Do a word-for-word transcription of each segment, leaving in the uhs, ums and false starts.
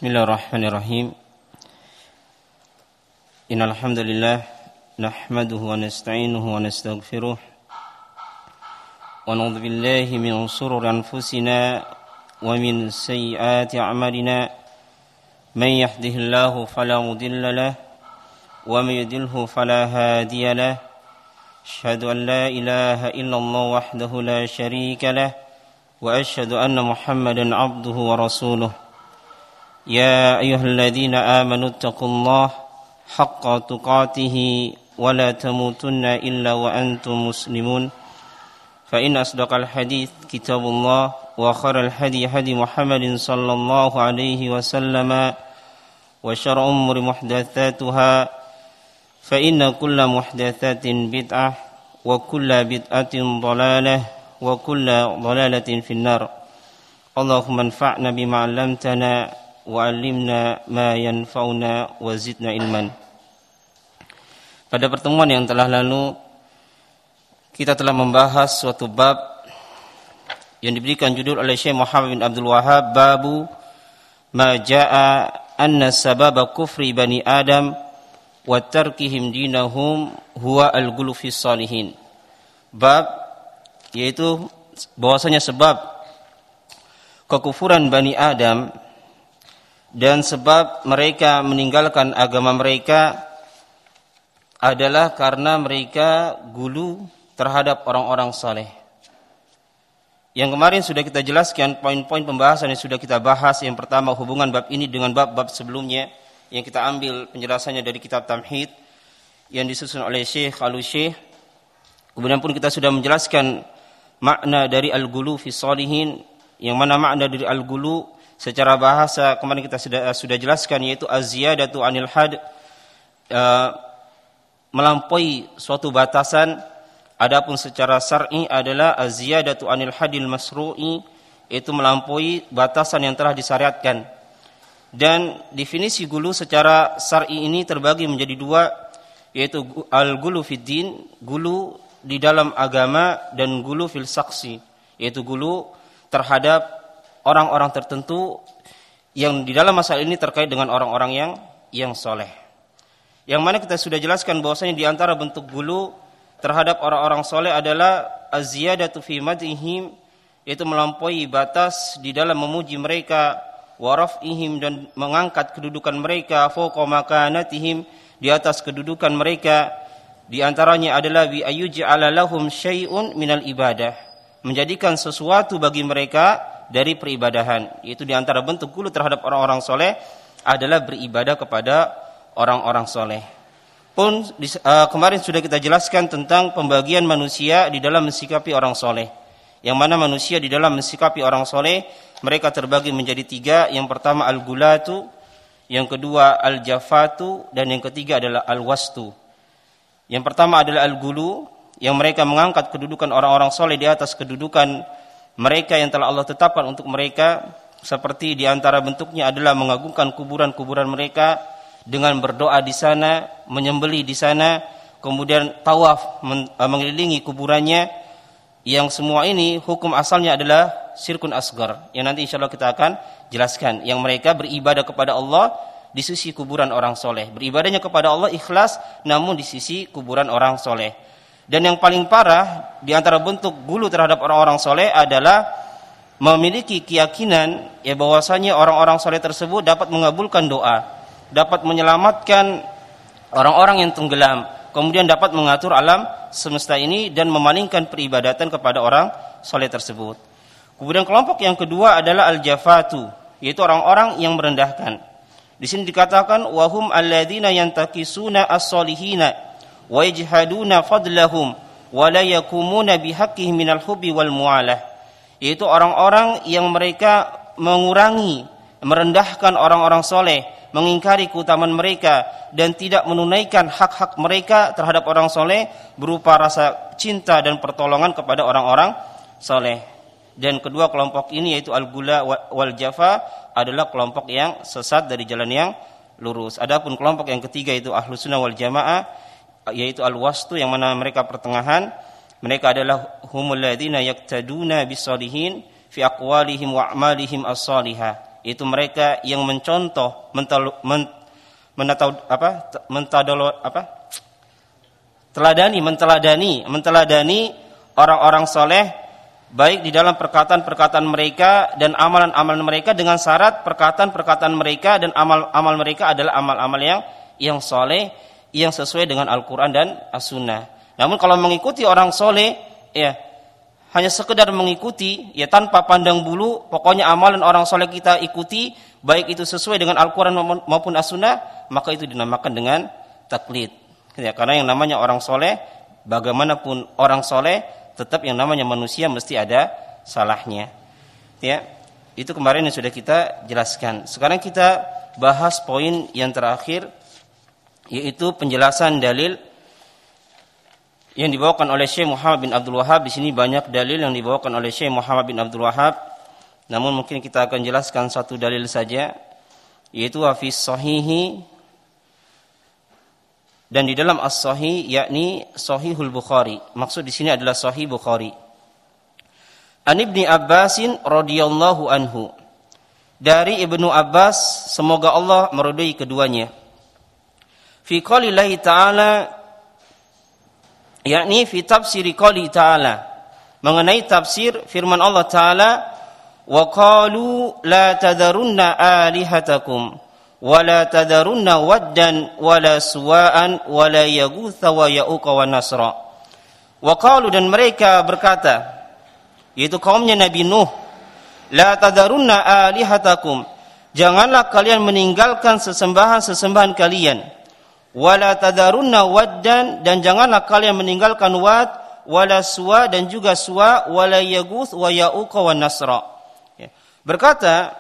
Bismillahirrahmanirrahim. Innal hamdalillah nahmaduhu wa nasta'inuhu wa nastaghfiruh wa na'udzu billahi min shururi anfusina wa min sayyiati a'malina. Man yahdihillahu fala mudilla lahu wa man yudlilhu fala hadiya lahu. Asyhadu an la ilaha illallah wahdahu la syarika lahu wa asyhadu anna Muhammadan 'abduhu wa rasuluh. Ya ayyuhalladzina amanu taqullaha haqqa tuqatih wa la tamutunna illa wa antum muslimun. Fa inna asdaqal hadits kitabullah wa khairal hadi hadi Muhammadin sallallahu alaihi wasallam wa syarrul umuri muhdatsatuha fa inna kulla muhdatsatin bid'ah wa kulla bid'atin dhalalah wa kulla dhalalatin finnar. Allahumma anfa'na bima 'allamtana wa'allimna ma yanfa'una wa zidna ilman. Pada pertemuan yang telah lalu kita telah membahas suatu bab yang diberikan judul oleh Syekh Muhammad bin Abdul Wahhab, babu ma jaa anna sababa kufri bani Adam wa tarkihim dinahum huwa al-ghulu fi salihin. Bab yaitu bahwasanya sebab kekufuran bani Adam dan sebab mereka meninggalkan agama mereka adalah karena mereka gulu terhadap orang-orang saleh. Yang kemarin sudah kita jelaskan poin-poin pembahasan yang sudah kita bahas. Yang pertama, hubungan bab ini dengan bab-bab sebelumnya yang kita ambil penjelasannya dari kitab Tamhid yang disusun oleh Syekh Al-Syekh. Kemudian pun kita sudah menjelaskan makna dari al-ghulu fi shalihin, yang mana makna dari al-ghulu secara bahasa kemarin kita sudah sudah jelaskan, yaitu az-ziyadatu 'anil had, uh, melampaui suatu batasan. Adapun secara syar'i adalah az-ziyadatu 'anil hadil masru'i, yaitu melampaui batasan yang telah disyariatkan. Dan definisi gulu secara syar'i ini terbagi menjadi dua, yaitu al-ghulu fid din, gulu di dalam agama, dan gulu fil saksi, yaitu gulu terhadap orang-orang tertentu yang di dalam masalah ini terkait dengan orang-orang yang yang soleh. Yang mana kita sudah jelaskan bahwasanya di antara bentuk gulu terhadap orang-orang soleh adalah az-ziyadatu fi madhihim, yaitu melampaui batas di dalam memuji mereka, wa raf'ihim, dan mengangkat kedudukan mereka, fawqa makanatihim, di atas kedudukan mereka. Di antaranya adalah bi ayyuj'ala lahum syai'un minal ibadah, menjadikan sesuatu bagi mereka dari peribadahan. Yaitu di antara bentuk gulu terhadap orang-orang soleh adalah beribadah kepada orang-orang soleh. Pun uh, kemarin sudah kita jelaskan tentang pembagian manusia di dalam mensikapi orang soleh. Yang mana manusia di dalam mensikapi orang soleh, mereka terbagi menjadi tiga. Yang pertama al-gulatu, yang kedua al-jafatu, dan yang ketiga adalah al-wastu. Yang pertama adalah al-gulu, yang mereka mengangkat kedudukan orang-orang soleh di atas kedudukan mereka yang telah Allah tetapkan untuk mereka. Seperti di antara bentuknya adalah mengagungkan kuburan-kuburan mereka dengan berdoa di sana, menyembelih di sana, kemudian tawaf mengelilingi kuburannya. Yang semua ini hukum asalnya adalah syirkun asgar, yang nanti insyaallah kita akan jelaskan. Yang mereka beribadah kepada Allah di sisi kuburan orang soleh, beribadahnya kepada Allah ikhlas, namun di sisi kuburan orang soleh. Dan yang paling parah di antara bentuk gulu terhadap orang-orang soleh adalah memiliki keyakinan ya bahwasanya orang-orang soleh tersebut dapat mengabulkan doa, dapat menyelamatkan orang-orang yang tenggelam, kemudian dapat mengatur alam semesta ini dan memalingkan peribadatan kepada orang soleh tersebut. Kemudian kelompok yang kedua adalah al-jafatu, yaitu orang-orang yang merendahkan. Di sini dikatakan wahum alladzina yantakisuna as-solihina wa yajhaduna fadlahum wa la yakumuna bihaqqihim minal hubbi wal mualah, yaitu orang-orang yang mereka mengurangi, merendahkan orang-orang soleh, mengingkari keutamaan mereka, dan tidak menunaikan hak-hak mereka terhadap orang soleh berupa rasa cinta dan pertolongan kepada orang-orang soleh. Dan kedua kelompok ini, yaitu al-gula wal jafa, adalah kelompok yang sesat dari jalan yang lurus. Adapun kelompok yang ketiga, yaitu ahlus sunnah wal jamaah, yaitu al-wastu, yang mana mereka pertengahan. Mereka adalah humul ladzina yaqtaduna bis-shalihin fi aqwalihim wa a'malihim as-salihah, Itu mereka yang mencontoh, mental, men, menatau, apa, mentadolo, apa, teladani, menteladani, menteladani orang-orang soleh, baik di dalam perkataan-perkataan mereka dan amalan-amalan mereka, dengan syarat perkataan-perkataan mereka dan amal-amal mereka adalah amal-amal yang yang soleh, yang sesuai dengan Al-Quran dan As-Sunnah. Namun kalau mengikuti orang soleh, ya hanya sekedar mengikuti, ya tanpa pandang bulu, pokoknya amalan orang soleh kita ikuti, baik itu sesuai dengan Al-Quran maupun As-Sunnah, maka itu dinamakan dengan taklid. Ya, karena yang namanya orang soleh, bagaimanapun orang soleh, tetap yang namanya manusia mesti ada salahnya. Ya, itu kemarin yang sudah kita jelaskan. Sekarang kita bahas poin yang terakhir, yaitu penjelasan dalil yang dibawakan oleh Syekh Muhammad bin Abdul Wahhab. Di sini banyak dalil yang dibawakan oleh Syekh Muhammad bin Abdul Wahhab. Namun mungkin kita akan jelaskan satu dalil saja, yaitu hafis sahihi, dan di dalam as-sahih, yakni Sahihul Bukhari. Maksud di sini adalah Sahih Bukhari. An Ibni Abbasin radhiyallahu anhu. Dari Ibnu Abbas, semoga Allah meridai keduanya. Fi qaulillahi ta'ala, yakni fi tafsiri qouli ta'ala, mengenai tafsir firman Allah Ta'ala, wa qalu la tadharunna alihatakum wa la tadharunna waddan wa la suwa'an wa la yaghutha wa ya'uqa wa nasra. Wa qalu, dan mereka berkata, yaitu kaumnya Nabi Nuh, la tadharunna alihatakum, janganlah kalian meninggalkan sesembahan-sesembahan kalian. Wala tadarunna waddan, dan janganlah kalian meninggalkan wad, wala suwa, dan juga suwa, wala yaguth wa ya'uqa wa nasra. Ya. Berkata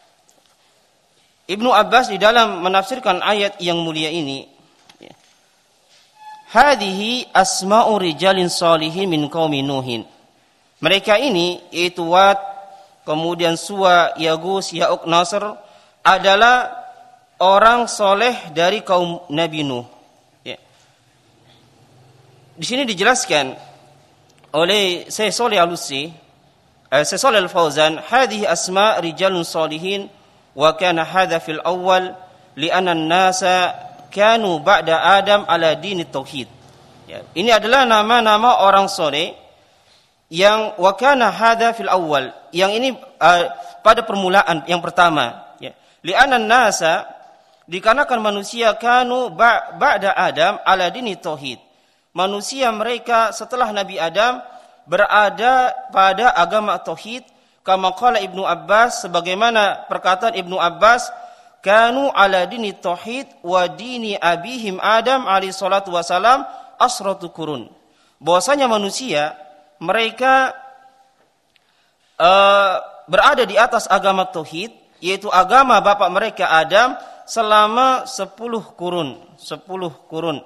Ibnu Abbas di dalam menafsirkan ayat yang mulia ini, ya, hadhihi asma'u rijalin salihin min qaumi Nuhin. Mereka ini, yaitu wad, kemudian suwa, yaguth, ya'uq, nasr, adalah orang soleh dari kaum Nabi Nuh. Ya. Di sini dijelaskan oleh Syekh Shalih Al-Utsaimin, eh, Syekh Shalih Al-Fauzan, hadhihi asma rijalun salihin wa kana hadha fil awwal li'anna an-nasa kanu ba'da Adam ala dini tauhid. Ya. Ini adalah nama-nama orang soleh yang wa kana hadha fil awwal, yang ini uh, pada permulaan yang pertama. Ya. Li'anna an-nasa, dikarenakan manusia kanu ba'da Adam ala dini tauhid. Manusia mereka setelah Nabi Adam berada pada agama tauhid. Kama qala Ibnu Abbas, sebagaimana perkataan Ibnu Abbas, kanu ala dini tauhid wa dini abihim Adam alaihi salatu wasalam asratu qurun. Bahwasanya manusia mereka uh, berada di atas agama tauhid, yaitu agama bapak mereka Adam, selama sepuluh kurun, sepuluh kurun.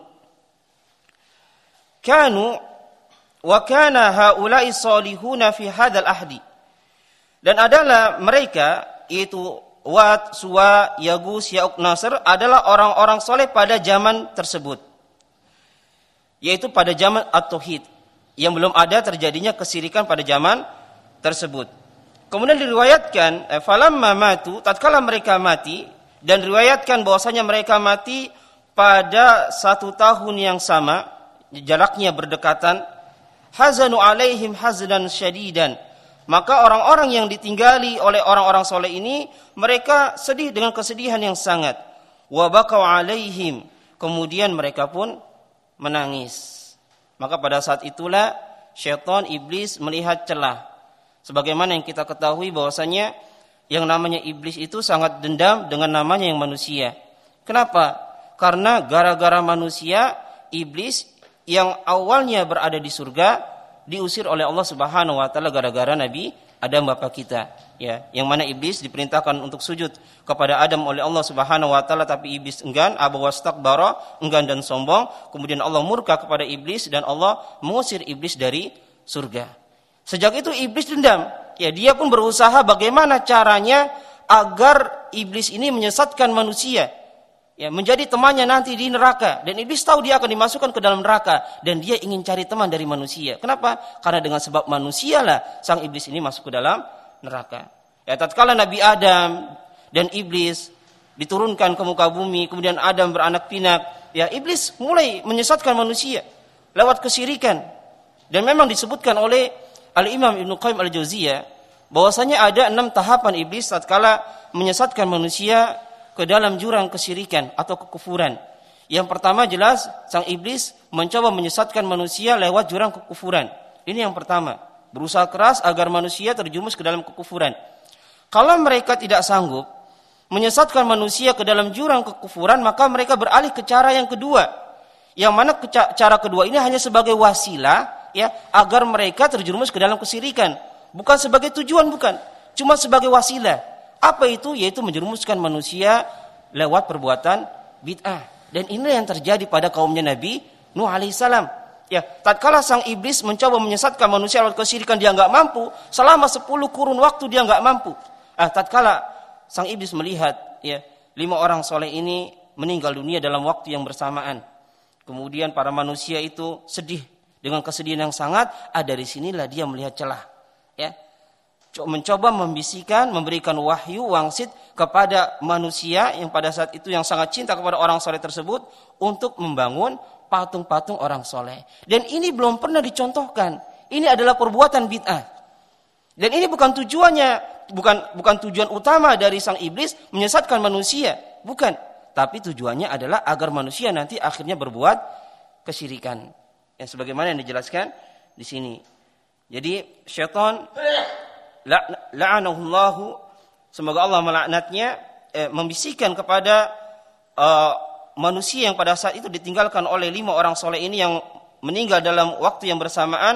Kanu wa kana haula'i salihuna fi hadzal ahdi. Dan adalah mereka, yaitu Wad, Suwa, Yagus, Ya'uq, Nasr, adalah orang-orang soleh pada zaman tersebut, yaitu pada zaman at-tauhid, yang belum ada terjadinya kesirikan pada zaman tersebut. Kemudian diriwayatkan, falamma matu, tatkala mereka mati, dan diriwayatkan bahwasanya mereka mati pada satu tahun yang sama, jaraknya berdekatan. Hazanu alaihim haznan syadidan, maka orang-orang yang ditinggali oleh orang-orang soleh ini, mereka sedih dengan kesedihan yang sangat. Wa bakau alaihim, kemudian mereka pun menangis. Maka pada saat itulah syaitan, iblis melihat celah. Sebagaimana yang kita ketahui bahwasanya yang namanya iblis itu sangat dendam dengan namanya yang manusia. Kenapa? Karena gara-gara manusia, iblis yang awalnya berada di surga diusir oleh Allah Subhanahu wa taala gara-gara Nabi Adam bapak kita, ya, yang mana iblis diperintahkan untuk sujud kepada Adam oleh Allah Subhanahu wa taala, tapi iblis enggan, aba wastakbara, enggan dan sombong. Kemudian Allah murka kepada iblis dan Allah mengusir iblis dari surga. Sejak itu iblis dendam, ya, dia pun berusaha bagaimana caranya agar iblis ini menyesatkan manusia, ya, menjadi temannya nanti di neraka. Dan iblis tahu dia akan dimasukkan ke dalam neraka, dan dia ingin cari teman dari manusia. Kenapa? Karena dengan sebab manusialah sang iblis ini masuk ke dalam neraka. Ya, tatkala Nabi Adam dan iblis diturunkan ke muka bumi, kemudian Adam beranak pinak, ya iblis mulai menyesatkan manusia lewat kesyirikan. Dan memang disebutkan oleh Al-Imam Ibnu Qayyim Al-Jauziyah bahwasanya ada enam tahapan iblis tatkala menyesatkan manusia ke dalam jurang kesyirikan atau kekufuran. Yang pertama jelas sang iblis mencoba menyesatkan manusia lewat jurang kekufuran. Ini yang pertama, berusaha keras agar manusia terjumus ke dalam kekufuran. Kalau mereka tidak sanggup menyesatkan manusia ke dalam jurang kekufuran, maka mereka beralih ke cara yang kedua. Yang mana cara kedua ini hanya sebagai wasilah, ya, agar mereka terjerumus ke dalam kesyirikan, bukan sebagai tujuan, bukan, cuma sebagai wasilah. Apa itu? Yaitu menjerumuskan manusia lewat perbuatan bid'ah. Dan ini yang terjadi pada kaumnya Nabi Nuh alaihissalam. Ya, tatkala sang iblis mencoba menyesatkan manusia lewat kesyirikan, dia enggak mampu. Selama sepuluh kurun waktu dia enggak mampu. Ah, tatkala sang iblis melihat, ya, lima orang soleh ini meninggal dunia dalam waktu yang bersamaan. Kemudian para manusia itu sedih dengan kesedihan yang sangat. Ah, dari sinilah dia melihat celah, ya, mencoba membisikkan, memberikan wahyu wangsit kepada manusia yang pada saat itu yang sangat cinta kepada orang soleh tersebut untuk membangun patung-patung orang soleh. Dan ini belum pernah dicontohkan. Ini adalah perbuatan bid'ah. Dan ini bukan tujuannya, bukan bukan tujuan utama dari sang iblis menyesatkan manusia, bukan. Tapi tujuannya adalah agar manusia nanti akhirnya berbuat kesyirikan. Yang sebagaimana yang dijelaskan di sini. Jadi syaitan la'anahullahu, semoga Allah melaknatnya, eh, membisikkan kepada uh, manusia yang pada saat itu ditinggalkan oleh lima orang soleh ini yang meninggal dalam waktu yang bersamaan,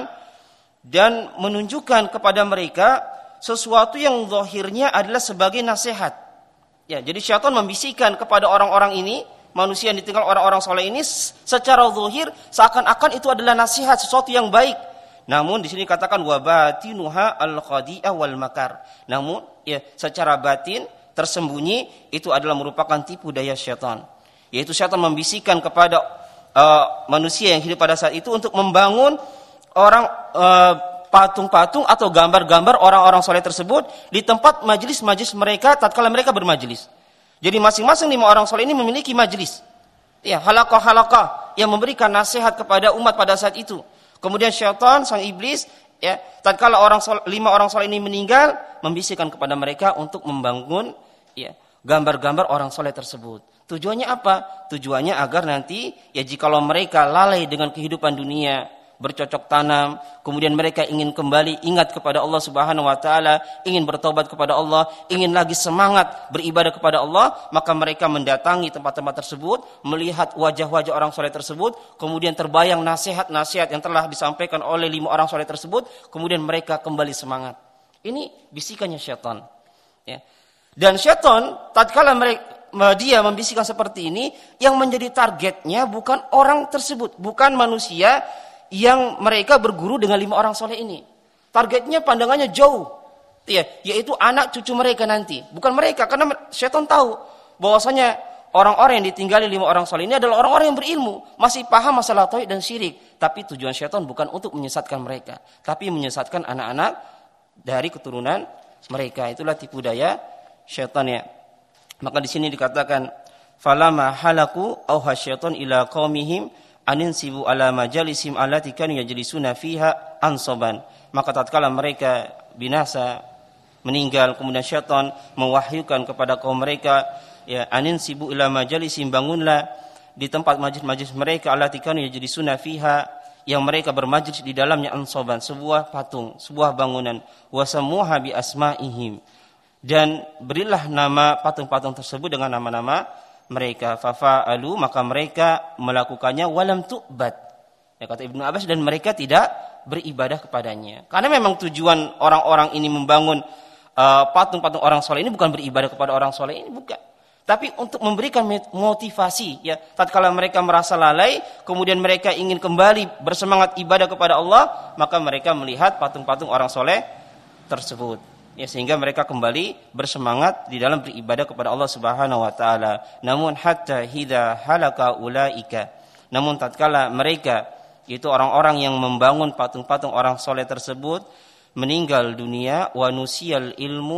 dan menunjukkan kepada mereka sesuatu yang zahirnya adalah sebagai nasihat. Ya, jadi syaitan membisikkan kepada orang-orang ini, manusia yang ditinggal orang-orang soleh ini, secara zahir seakan-akan itu adalah nasihat, sesuatu yang baik. Namun di sini katakan wabatinuha al-khadi'ah wal makar. Namun ya, secara batin tersembunyi itu adalah merupakan tipu daya syaitan. Yaitu syaitan membisikkan kepada uh, manusia yang hidup pada saat itu untuk membangun orang uh, patung-patung atau gambar-gambar orang-orang soleh tersebut di tempat majlis-majlis mereka tatkala mereka bermajlis. Jadi masing-masing lima orang soleh ini memiliki majlis, ya, halaqah-halaqah yang memberikan nasihat kepada umat pada saat itu. Kemudian syaitan, sang iblis, ya, tatkala orang soleh, lima orang soleh ini meninggal, membisikkan kepada mereka untuk membangun, ya, gambar-gambar orang soleh tersebut. Tujuannya apa? Tujuannya agar nanti, ya, jikalau mereka lalai dengan kehidupan dunia, bercocok tanam, kemudian mereka ingin kembali ingat kepada Allah Subhanahu wa taala, ingin bertobat kepada Allah, ingin lagi semangat beribadah kepada Allah, maka mereka mendatangi tempat-tempat tersebut, melihat wajah-wajah orang soleh tersebut, kemudian terbayang nasihat-nasihat yang telah disampaikan oleh lima orang soleh tersebut, kemudian mereka kembali semangat. Ini bisikannya syaitan, ya. Dan syaitan tatkala mereka dia membisikkan seperti ini, yang menjadi targetnya bukan orang tersebut, bukan manusia yang mereka berguru dengan lima orang soleh ini. Targetnya, pandangannya jauh, ya, yaitu anak cucu mereka nanti, bukan mereka, karena syaitan tahu bahwasanya orang-orang yang ditinggali lima orang soleh ini adalah orang-orang yang berilmu, masih paham masalah tauhid dan syirik. Tapi tujuan syaitan bukan untuk menyesatkan mereka, tapi menyesatkan anak-anak dari keturunan mereka. Itulah tipu daya syaitan, ya. Maka di sini dikatakan falama halaku auha syaitan ila qaumihim aninsibu ala majalisim allati kanu yajlisuna fiha ansaban. Maka tatkala mereka binasa, meninggal, kemudian syaitan mewahyukan kepada kaum mereka, ya, aninsibu ila majalisim, bangunlah di tempat majlis-majlis mereka allati kanu yajlisuna fiha, yang mereka bermajlis di dalamnya, ansaban, sebuah patung, sebuah bangunan, wasamuha bi asmaihim, dan berilah nama patung-patung tersebut dengan nama-nama mereka. Fafa'alu, maka mereka melakukannya, walam tu'bad, ya, kata Ibnu Abbas, dan mereka tidak beribadah kepadanya. Karena memang tujuan orang-orang ini membangun uh, patung-patung orang soleh ini bukan beribadah kepada orang soleh ini, bukan, tapi untuk memberikan motivasi, ya, tatkala mereka merasa lalai, kemudian mereka ingin kembali bersemangat ibadah kepada Allah, maka mereka melihat patung-patung orang soleh tersebut, ya, sehingga mereka kembali bersemangat di dalam beribadah kepada Allah Subhanahu wa taala. Namun hatta hidza halaka ulaika, namun tatkala mereka, yaitu orang-orang yang membangun patung-patung orang soleh tersebut, meninggal dunia, wa nusiyal ilmu,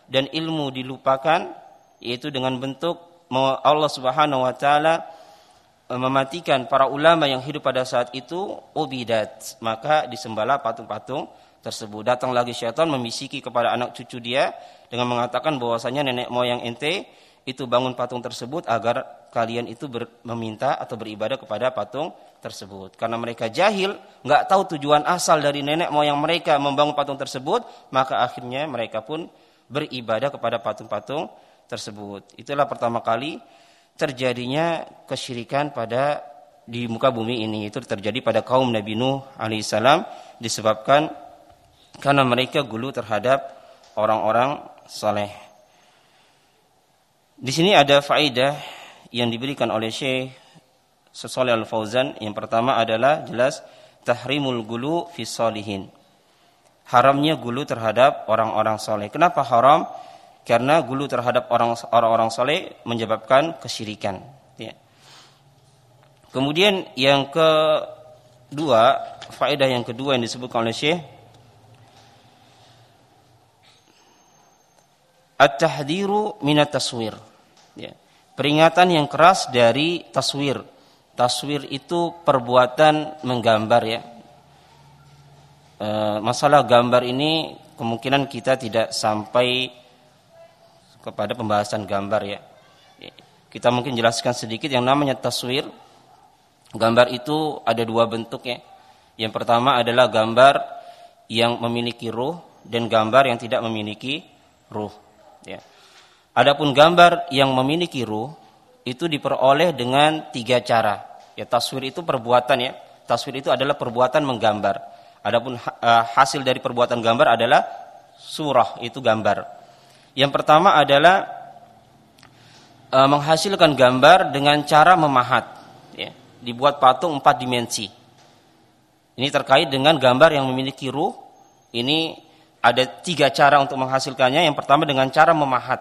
dan ilmu dilupakan, yaitu dengan bentuk Allah Subhanahu wa taala mematikan para ulama yang hidup pada saat itu, ubidat, maka disembahlah patung-patung tersebut. Datang lagi syaitan membisiki kepada anak cucu dia dengan mengatakan bahwasanya nenek moyang ente itu bangun patung tersebut agar kalian itu ber, meminta atau beribadah kepada patung tersebut. Karena mereka jahil, nggak tahu tujuan asal dari nenek moyang mereka membangun patung tersebut, maka akhirnya mereka pun beribadah kepada patung-patung tersebut. Itulah pertama kali terjadinya kesyirikan pada di muka bumi ini. Itu terjadi pada kaum Nabi Nuh alaihissalam disebabkan karena mereka gulu terhadap orang-orang saleh. Di sini ada faedah yang diberikan oleh Syekh Shalih Al-Fauzan. Yang pertama adalah jelas tahrimul gulu fi sholihin. Haramnya gulu terhadap orang-orang saleh. Kenapa haram? Karena gulu terhadap orang orang saleh menyebabkan kesyirikan. Ya. Kemudian yang kedua, faedah yang kedua yang disebutkan oleh Syekh, at-tahdhiru minat taswir. Ya. Peringatan yang keras dari taswir. Taswir itu perbuatan menggambar ya. E, masalah gambar ini kemungkinan kita tidak sampai kepada pembahasan gambar ya. Kita mungkin jelaskan sedikit yang namanya taswir. Gambar itu ada dua bentuk ya. Yang pertama adalah gambar yang memiliki ruh dan gambar yang tidak memiliki ruh. Ya. Adapun gambar yang memiliki ruh itu diperoleh dengan tiga cara. Ya, taswir itu perbuatan ya. Taswir itu adalah perbuatan menggambar. Adapun uh, hasil dari perbuatan gambar adalah surah, itu gambar. Yang pertama adalah uh, menghasilkan gambar dengan cara memahat. Ya. Dibuat patung empat dimensi. Ini terkait dengan gambar yang memiliki ruh. Ini ada tiga cara untuk menghasilkannya. Yang pertama dengan cara memahat.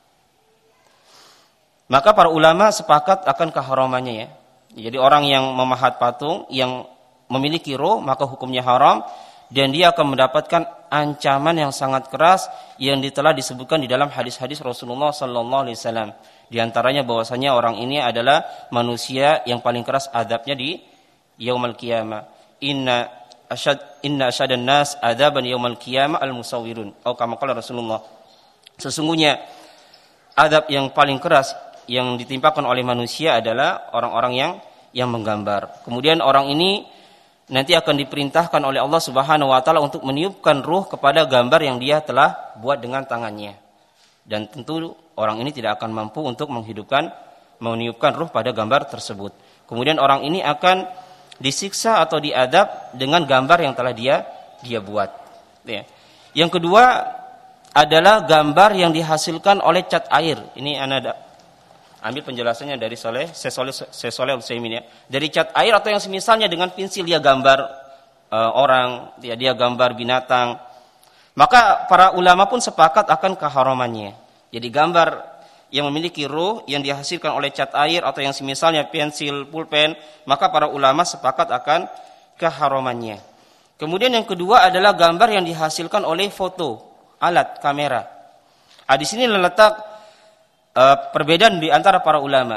Maka para ulama sepakat akan keharamannya ya. Jadi orang yang memahat patung yang memiliki ruh maka hukumnya haram dan dia akan mendapatkan ancaman yang sangat keras yang telah disebutkan di dalam hadis-hadis Rasulullah sallallahu alaihi wasallam. Di antaranya bahwasanya orang ini adalah manusia yang paling keras azabnya di yaumul qiyamah. Inna asyad inna asyadan nas adzaban yaumul qiyamah al-musawwirun. Atau kama qala Rasulullah. Sesungguhnya azab yang paling keras yang ditimpakan oleh manusia adalah orang-orang yang yang menggambar. Kemudian orang ini nanti akan diperintahkan oleh Allah Subhanahu wa taala untuk meniupkan ruh kepada gambar yang dia telah buat dengan tangannya. Dan tentu orang ini tidak akan mampu untuk menghidupkan meniupkan ruh pada gambar tersebut. Kemudian orang ini akan disiksa atau diadab dengan gambar yang telah dia dia buat. Ya. Yang kedua adalah gambar yang dihasilkan oleh cat air. Ini anda ambil penjelasannya dari Saleh, Syekh Shalih Al-Utsaimin ya. Dari cat air atau yang semisalnya dengan pensil dia gambar uh, orang, dia, dia gambar binatang. Maka para ulama pun sepakat akan keharamannya. Jadi gambar yang memiliki ruh yang dihasilkan oleh cat air atau yang semisalnya pensil, pulpen, maka para ulama sepakat akan keharamannya. Kemudian yang kedua adalah gambar yang dihasilkan oleh foto, alat kamera. Ah, di sini letak Uh, perbedaan di antara para ulama.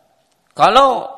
Kalau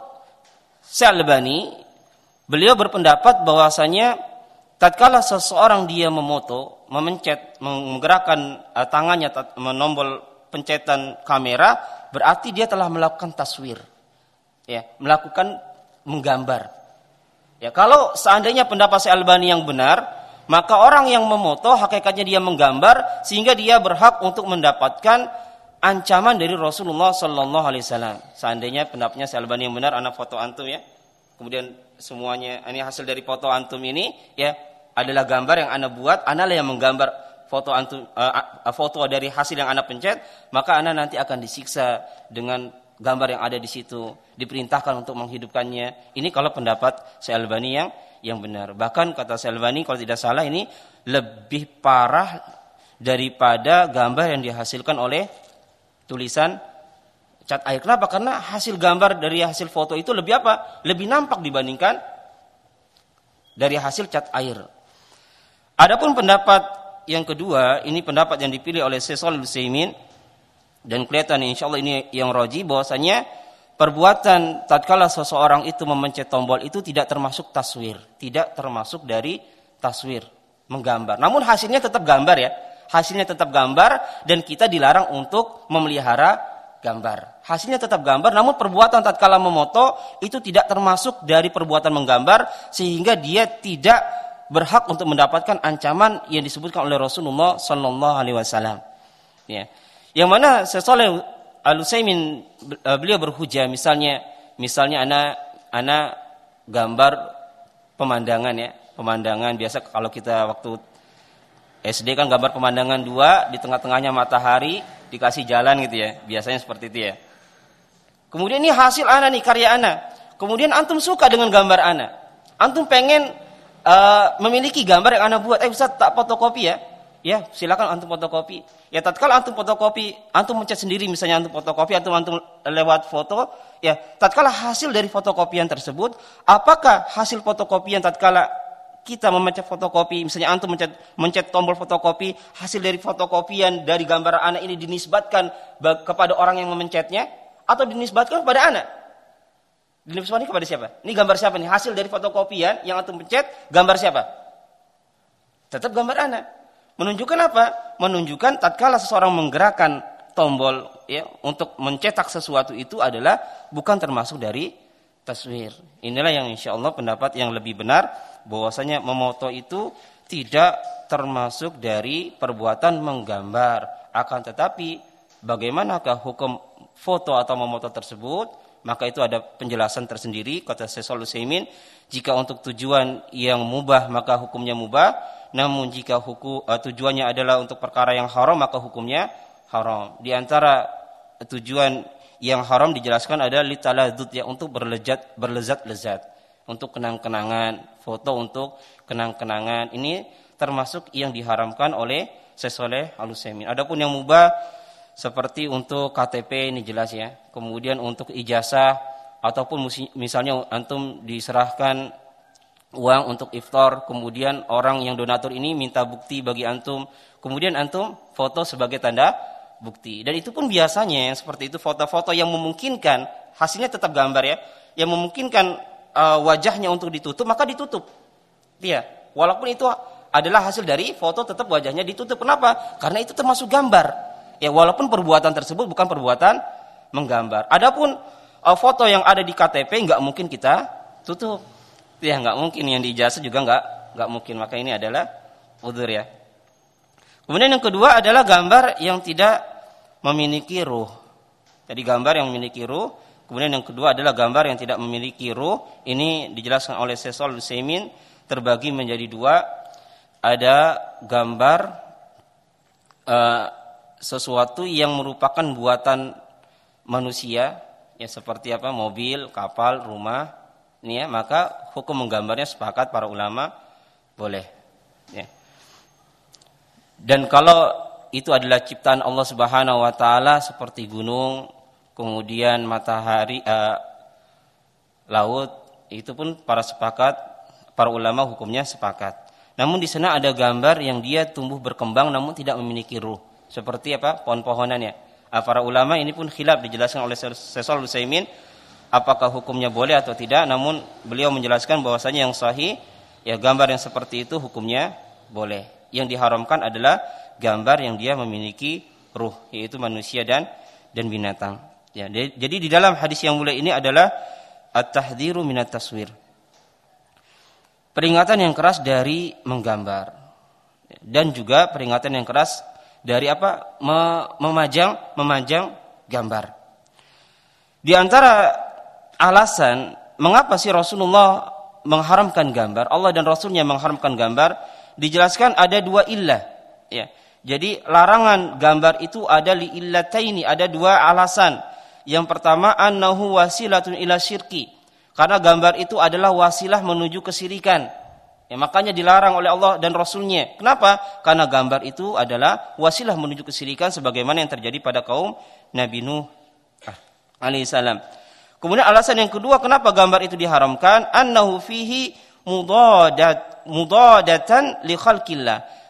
Syalbani, beliau berpendapat bahwasanya tatkala seseorang dia memoto, memencet, menggerakkan uh, tangannya menombol pencetan kamera, berarti dia telah melakukan taswir. Ya, melakukan menggambar. Ya, kalau seandainya pendapat Syalbani yang benar, maka orang yang memoto hakikatnya dia menggambar sehingga dia berhak untuk mendapatkan ancaman dari Rasulullah sallallahu alaihi wasallam. Seandainya pendapatnya Syalbani yang benar, anak foto antum ya. Kemudian semuanya ini hasil dari foto antum ini ya adalah gambar yang anak buat, anak lah yang menggambar foto antum uh, foto dari hasil yang anak pencet, maka anak nanti akan disiksa dengan gambar yang ada di situ, diperintahkan untuk menghidupkannya. Ini kalau pendapat Syalbani yang yang benar. Bahkan kata Syalbani kalau tidak salah ini lebih parah daripada gambar yang dihasilkan oleh tulisan cat air. Kenapa? Karena hasil gambar dari hasil foto itu lebih apa? Lebih nampak dibandingkan dari hasil cat air. Adapun pendapat yang kedua, ini pendapat yang dipilih oleh Syekh Shalih Al-Utsaimin dan kelihatan insyaallah ini yang rajih bahwasanya perbuatan tatkala seseorang itu memencet tombol itu tidak termasuk taswir, tidak termasuk dari taswir, menggambar. Namun hasilnya tetap gambar ya. Hasilnya tetap gambar dan kita dilarang untuk memelihara gambar. Hasilnya tetap gambar, namun perbuatan tatkala memoto itu tidak termasuk dari perbuatan menggambar sehingga dia tidak berhak untuk mendapatkan ancaman yang disebutkan oleh Rasulullah sallallahu alaihi wasallam. Ya. Yang mana Syekh Al-Utsaimin beliau berhujah misalnya misalnya anak anak gambar pemandangan ya, pemandangan biasa kalau kita waktu S D kan gambar pemandangan dua, di tengah-tengahnya matahari, dikasih jalan gitu ya. Biasanya seperti itu ya. Kemudian ini hasil ana nih, karya ana. Kemudian antum suka dengan gambar ana. Antum pengen uh, memiliki gambar yang ana buat. Eh Ustaz, tak fotokopi ya? Ya, silakan antum fotokopi. Ya tatkala antum fotokopi, antum mencet sendiri misalnya antum fotokopi, antum antum lewat foto, ya tatkala hasil dari fotokopian tersebut, apakah hasil fotokopian tatkala kita memencet fotokopi, misalnya antum mencet, mencet tombol fotokopi, hasil dari fotokopian dari gambar anak ini dinisbatkan kepada orang yang memencetnya atau dinisbatkan kepada anak? Dinisbatkan kepada siapa? Ini gambar siapa nih? Hasil dari fotokopian yang antum pencet, gambar siapa? Tetap gambar anak. Menunjukkan apa? Menunjukkan tatkala seseorang menggerakkan tombol ya untuk mencetak sesuatu itu adalah bukan termasuk dari taswir. Inilah yang insyaallah pendapat yang lebih benar bahwasanya memoto itu tidak termasuk dari perbuatan menggambar. Akan tetapi bagaimanakah hukum foto atau memoto tersebut? Maka itu ada penjelasan tersendiri kata Syekh Shalih Al-Utsaimin. Jika untuk tujuan yang mubah maka hukumnya mubah. Namun jika hukum, uh, tujuannya adalah untuk perkara yang haram maka hukumnya haram. Di antara tujuan yang haram dijelaskan adalah litaladzud ya untuk berlezat berlezat-lezat, untuk kenang-kenangan, foto untuk kenang-kenangan. Ini termasuk yang diharamkan oleh Syekh Shalih Al-Utsaimin. Adapun yang mubah seperti untuk K T P ini jelas ya. Kemudian untuk ijazah ataupun misalnya antum diserahkan uang untuk iftar, kemudian orang yang donatur ini minta bukti bagi antum, kemudian antum foto sebagai tanda bukti. Dan itu pun biasanya yang seperti itu foto-foto yang memungkinkan hasilnya tetap gambar ya, yang memungkinkan uh, wajahnya untuk ditutup maka ditutup. Iya, walaupun itu adalah hasil dari foto tetap wajahnya ditutup. Kenapa? Karena itu termasuk gambar. Ya walaupun perbuatan tersebut bukan perbuatan menggambar. Adapun uh, foto yang ada di K T P nggak mungkin kita tutup. Ya nggak mungkin, yang di ijazah juga nggak nggak mungkin, maka ini adalah udzur ya. Kemudian yang kedua adalah gambar yang tidak memiliki ruh. Jadi gambar yang memiliki ruh. Kemudian yang kedua adalah gambar yang tidak memiliki ruh. Ini dijelaskan oleh Syekh Shalih Al-Utsaimin terbagi menjadi dua. Ada gambar uh, sesuatu yang merupakan buatan manusia, ya seperti apa mobil, kapal, rumah. Ini ya, maka hukum menggambarnya sepakat para ulama boleh. Ya. Dan kalau itu adalah ciptaan Allah Subhanahu Wa Taala seperti gunung, kemudian matahari, uh, laut, itu pun para sepakat, para ulama hukumnya sepakat. Namun di sana ada gambar yang dia tumbuh berkembang namun tidak memiliki ruh, seperti apa pohon-pohonan ya. Uh, para ulama ini pun khilaf dijelaskan oleh Syekh Shalih Al-Utsaimin. Apakah hukumnya boleh atau tidak, namun beliau menjelaskan bahwasanya yang sahih ya gambar yang seperti itu hukumnya boleh. Yang diharamkan adalah gambar yang dia memiliki ruh, yaitu manusia dan dan binatang. Ya, jadi di dalam hadis yang mulia ini adalah at-tahdhiru minat taswir. Peringatan yang keras dari menggambar. Dan juga peringatan yang keras dari apa? memajang memajang gambar. Di antara alasan mengapa sih Rasulullah mengharamkan gambar, Allah dan Rasulnya mengharamkan gambar, dijelaskan ada dua illah. Ya. Jadi larangan gambar itu ada li illataini, ada dua alasan. Yang pertama annahu wasilatun ila syirki, karena gambar itu adalah wasilah menuju kesyirikan. Ya, makanya dilarang oleh Allah dan Rasulnya. Kenapa? Karena gambar itu adalah wasilah menuju kesyirikan sebagaimana yang terjadi pada kaum Nabi Nuh alaihissalam. Kemudian alasan yang kedua kenapa gambar itu diharamkan, annahu fihi mudadat mudadatan li khalqillah,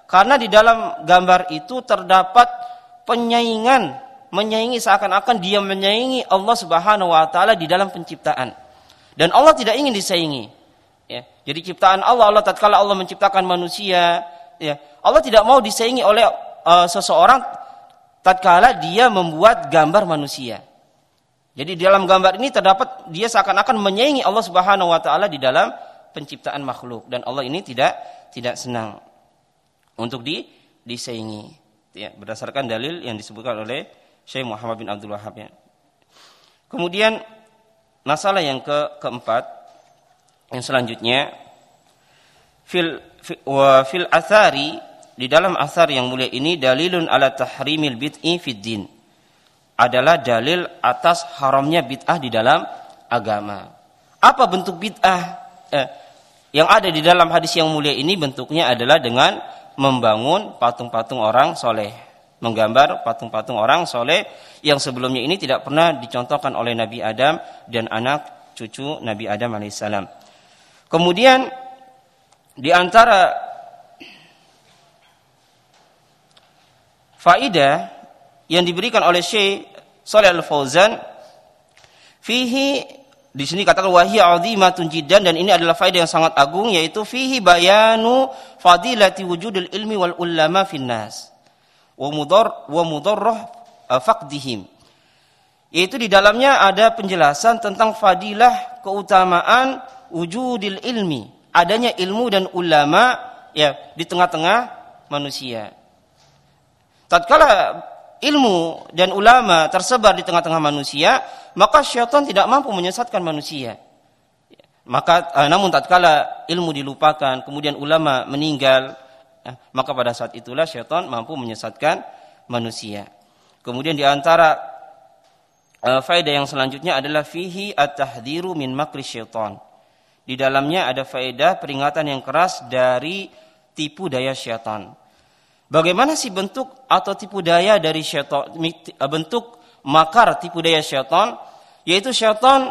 Karena di dalam gambar itu terdapat penyaingan, menyaingi seakan-akan dia menyaingi Allah Subhanahu wa taala di dalam penciptaan. Dan Allah tidak ingin disaingi. Ya. Jadi ciptaan Allah, Allah tatkala Allah menciptakan manusia, ya, Allah tidak mau disaingi oleh uh, seseorang tatkala dia membuat gambar manusia. Jadi di dalam gambar ini terdapat dia seakan-akan menyaingi Allah Subhanahu wa taala di dalam penciptaan makhluk, dan Allah ini tidak tidak senang untuk di disaingi, ya, berdasarkan dalil yang disebutkan oleh Syekh Muhammad bin Abdul Wahhab, ya. Kemudian masalah yang ke keempat, yang selanjutnya fil wa fil athari, di dalam athar yang mulia ini dalilun ala tahrimil bid'i fid din, adalah dalil atas haramnya bid'ah di dalam agama. Apa bentuk bid'ah eh, yang ada di dalam hadis yang mulia ini? Bentuknya adalah dengan membangun patung-patung orang soleh, menggambar patung-patung orang soleh yang sebelumnya ini tidak pernah dicontohkan oleh Nabi Adam dan anak cucu Nabi Adam alaihissalam. Kemudian di antara faidah yang diberikan oleh Syekh Shalih Al-Fauzan, fihi, di sini katakan wahiyya 'azimatun jiddan, dan ini adalah faedah yang sangat agung, yaitu fihi bayanu fadilati wujudil ilmi wal ulama finnas wa mudar wa mudarrah faqdihim. Yaitu di dalamnya ada penjelasan tentang fadilah, keutamaan wujudil ilmi, adanya ilmu dan ulama, ya, di tengah-tengah manusia. Tatkala ilmu dan ulama tersebar di tengah-tengah manusia, maka syaitan tidak mampu menyesatkan manusia. Maka eh, namun tatkala ilmu dilupakan, kemudian ulama meninggal, eh, maka pada saat itulah syaitan mampu menyesatkan manusia. Kemudian di antara eh, faedah yang selanjutnya adalah fihi at-tahdhiru min makri syaitan. Di dalamnya ada faedah peringatan yang keras dari tipu daya syaitan. Bagaimana sih bentuk atau tipu daya dari syaitan, bentuk makar tipu daya syaitan? Yaitu syaitan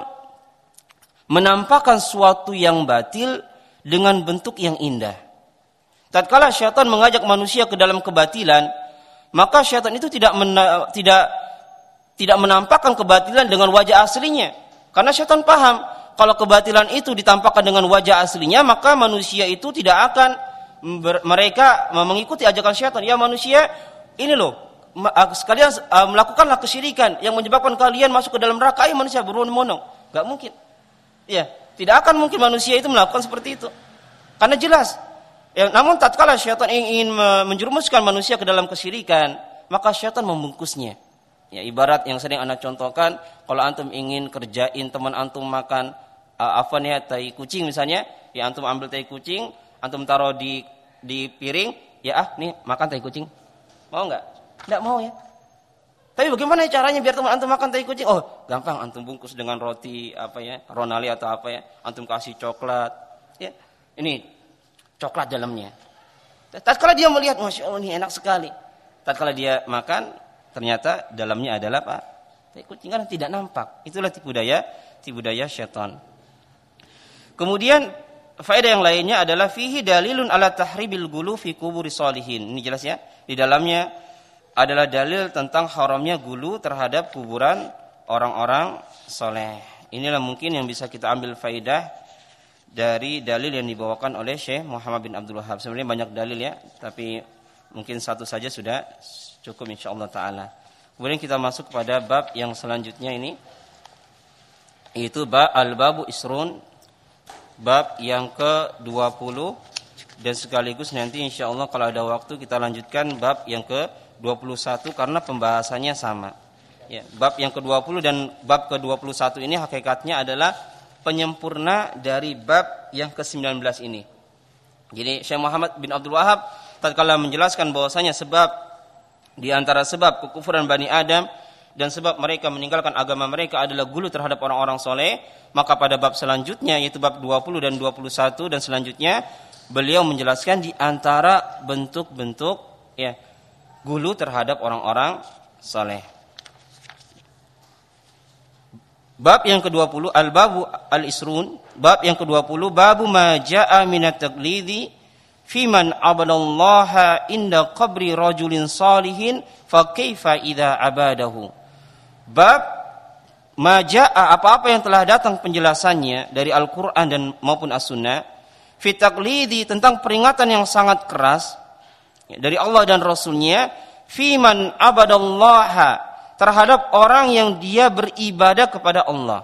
menampakkan suatu yang batil dengan bentuk yang indah. Tatkala syaitan mengajak manusia ke dalam kebatilan, maka syaitan itu tidak mena, tidak tidak menampakkan kebatilan dengan wajah aslinya. Karena syaitan paham kalau kebatilan itu ditampakkan dengan wajah aslinya, maka manusia itu tidak akan ber, mereka mengikuti ajakan syaitan. Ya manusia, ini loh, sekalian uh, melakukanlah kesyirikan yang menyebabkan kalian masuk ke dalam neraka. Ayo manusia berbondong-bondong. Gak mungkin. Ya, tidak akan mungkin manusia itu melakukan seperti itu. Karena jelas. Ya, namun tatkala syaitan ingin menjerumuskan manusia ke dalam kesyirikan, maka syaitan membungkusnya. Ya, ibarat yang sering anak contohkan, kalau antum ingin kerjain teman antum makan uh, apa nih, tai kucing misalnya, ya antum ambil tai kucing, antum taruh di di piring, ya ah nih makan tai kucing. Mau enggak? Enggak mau ya. Tapi bagaimana caranya biar teman antum makan tai kucing? Oh, gampang, antum bungkus dengan roti apa ya, ronali atau apa ya, antum kasih coklat. Ya. Ini coklat dalamnya. Tatkala dia melihat, Masya Allah ini enak sekali. Tatkala dia makan, ternyata dalamnya adalah apa? Tai kucing, kan tidak nampak. Itulah tipu daya, tipu daya syaitan. Kemudian faedah yang lainnya adalah fihi dalilun ala tahribil gulu fi kuburi sholihin. Ini jelas ya. Di dalamnya adalah dalil tentang haramnya gulu terhadap kuburan orang-orang soleh. Inilah mungkin yang bisa kita ambil faedah dari dalil yang dibawakan oleh Syekh Muhammad bin Abdul Wahhab. Sebenarnya banyak dalil ya, tapi mungkin satu saja sudah cukup insyaallah taala. Kemudian kita masuk kepada bab yang selanjutnya ini, yaitu bab al-babu isrun, bab yang ke dua puluh, dan sekaligus nanti insyaallah kalau ada waktu kita lanjutkan bab yang ke dua puluh satu karena pembahasannya sama. Ya, bab yang ke dua puluh dan bab ke dua puluh satu ini hakikatnya adalah penyempurna dari bab yang ke sembilan belas ini. Jadi Syekh Muhammad bin Abdul Wahhab tatkala menjelaskan bahwasanya sebab di antara sebab kekufuran Bani Adam dan sebab mereka meninggalkan agama mereka adalah gulu terhadap orang-orang soleh, maka pada bab selanjutnya yaitu bab dua puluh dan dua puluh satu dan selanjutnya beliau menjelaskan di antara bentuk-bentuk ya gulu terhadap orang-orang soleh. Bab yang ke dua puluh al-babu al-isrun, bab yang ke dua puluh babu ma jaa minat taqlidi fiman abadallaha inda qabri rajulin salihin fa kaifa idza abadahu. Bab majaa, apa-apa yang telah datang penjelasannya dari Al-Qur'an dan maupun As-Sunnah, fi taqlidi, tentang peringatan yang sangat keras dari Allah dan Rasulnya, fiman abadallaha, terhadap orang yang dia beribadah kepada Allah,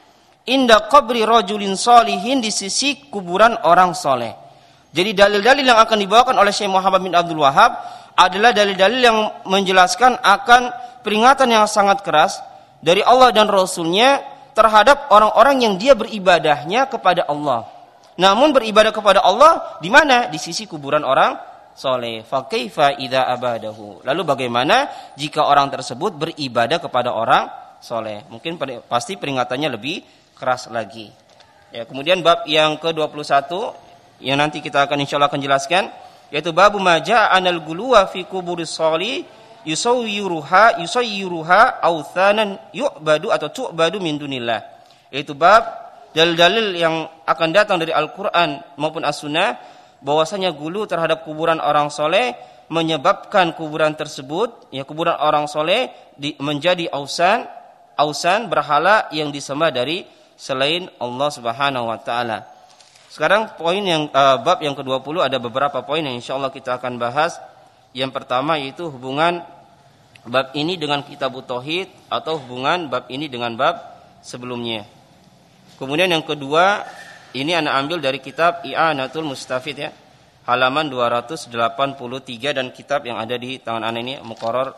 inda qabri rajulin salihin, di sisi kuburan orang soleh. Jadi dalil-dalil yang akan dibawakan oleh Syekh Muhammad bin Abdul Wahhab adalah dalil-dalil yang menjelaskan akan peringatan yang sangat keras dari Allah dan Rasulnya terhadap orang-orang yang dia beribadahnya kepada Allah. Namun beribadah kepada Allah di mana? Di sisi kuburan orang soleh. Fa kaifa idza abadahu. Lalu bagaimana jika orang tersebut beribadah kepada orang soleh? Mungkin pasti peringatannya lebih keras lagi. Ya, kemudian bab yang ke dua puluh satu yang nanti kita akan insyaallah akan jelaskan, yaitu babu maja anal guluwa fi kuburis sholi yusawwiruha yusayyiruha authanan yu'badu atau tu'badu min dunillah. Yaitu bab dalil-dalil yang akan datang dari Al-Qur'an maupun As-Sunnah bahwasanya gulu terhadap kuburan orang soleh menyebabkan kuburan tersebut, ya kuburan orang soleh di, menjadi ausan ausan berhala yang disembah dari selain Allah Subhanahu wa taala. Sekarang poin yang uh, bab yang ke dua puluh ada beberapa poin yang insyaallah kita akan bahas. Yang pertama yaitu hubungan bab ini dengan kitab tauhid atau hubungan bab ini dengan bab sebelumnya. Kemudian yang kedua, ini ana ambil dari kitab I'anatul Mustafid ya, halaman dua ratus delapan puluh tiga, dan kitab yang ada di tangan ana ini Muqarrar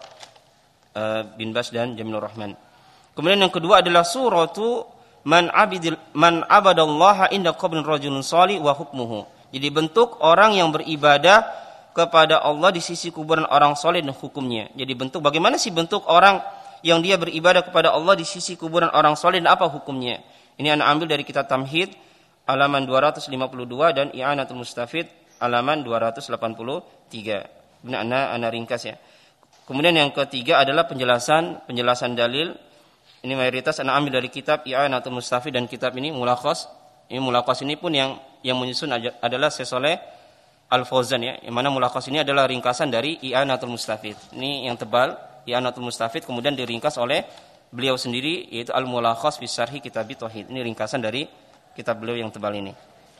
uh, bin Bas dan Jamilur Rahman. Kemudian yang kedua adalah suratu Man abidil man abadallaha inda qabrin rajulun salih wa hukmuhu. Jadi bentuk orang yang beribadah kepada Allah di sisi kuburan orang saleh dan hukumnya. Jadi bentuk bagaimana sih bentuk orang yang dia beribadah kepada Allah di sisi kuburan orang saleh dan apa hukumnya? Ini ana ambil dari kitab Tamhid halaman dua ratus lima puluh dua dan I'anatul Mustafid halaman dua ratus delapan puluh tiga. Ini ana ana ringkas ya. Kemudian yang ketiga adalah penjelasan penjelasan dalil. Ini mayoritas ana ambil dari kitab I'anatul Mustafid dan kitab ini Mulakhas. Ini Mulakhas ini pun yang yang menyusun adalah Syekh Shalih Al-Fauzan ya. Yang mana Mulakhas ini adalah ringkasan dari I'anatul Mustafid. Ini yang tebal, I'anatul Mustafid, kemudian diringkas oleh beliau sendiri yaitu Al-Mulakhas fi Syarhi Kitab Tauhid. Ini ringkasan dari kitab beliau yang tebal ini.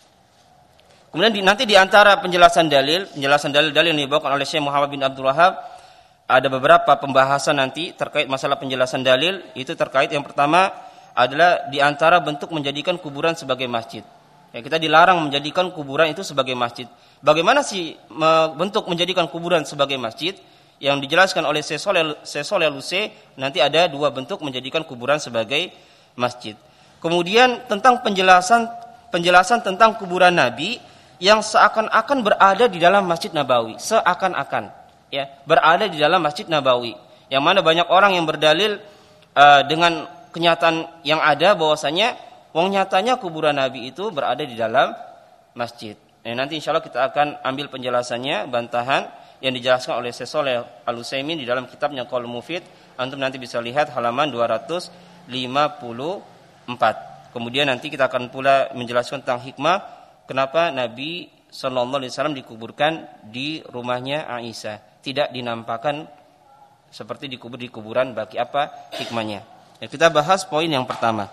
Kemudian di, nanti di antara penjelasan dalil, penjelasan dalil-dalil yang dibawakan oleh Syekh Muhammad bin Abdul Wahhab ada beberapa pembahasan nanti terkait masalah penjelasan dalil. Itu terkait yang pertama adalah di antara bentuk menjadikan kuburan sebagai masjid. Ya, kita dilarang menjadikan kuburan itu sebagai masjid. Bagaimana sih bentuk menjadikan kuburan sebagai masjid? Yang dijelaskan oleh Syekh Shalih Al-Utsaimin, nanti ada dua bentuk menjadikan kuburan sebagai masjid. Kemudian tentang penjelasan penjelasan tentang kuburan Nabi yang seakan-akan berada di dalam Masjid Nabawi, seakan-akan ya berada di dalam Masjid Nabawi, yang mana banyak orang yang berdalil uh, dengan kenyataan yang ada bahwasanya wong nyatanya kuburan Nabi itu berada di dalam masjid. Nah, nanti insyaallah kita akan ambil penjelasannya, bantahan yang dijelaskan oleh Syekh Shalih Al-Utsaimin di dalam kitabnya Qaul Mufid. Antum nanti bisa lihat halaman dua ratus lima puluh empat. Kemudian nanti kita akan pula menjelaskan tentang hikmah kenapa Nabi sallallahu alaihi wasallam dikuburkan di rumahnya Aisyah, tidak dinampakkan seperti dikubur di kuburan Baqi. Apa hikmahnya? Ya, kita bahas poin yang pertama.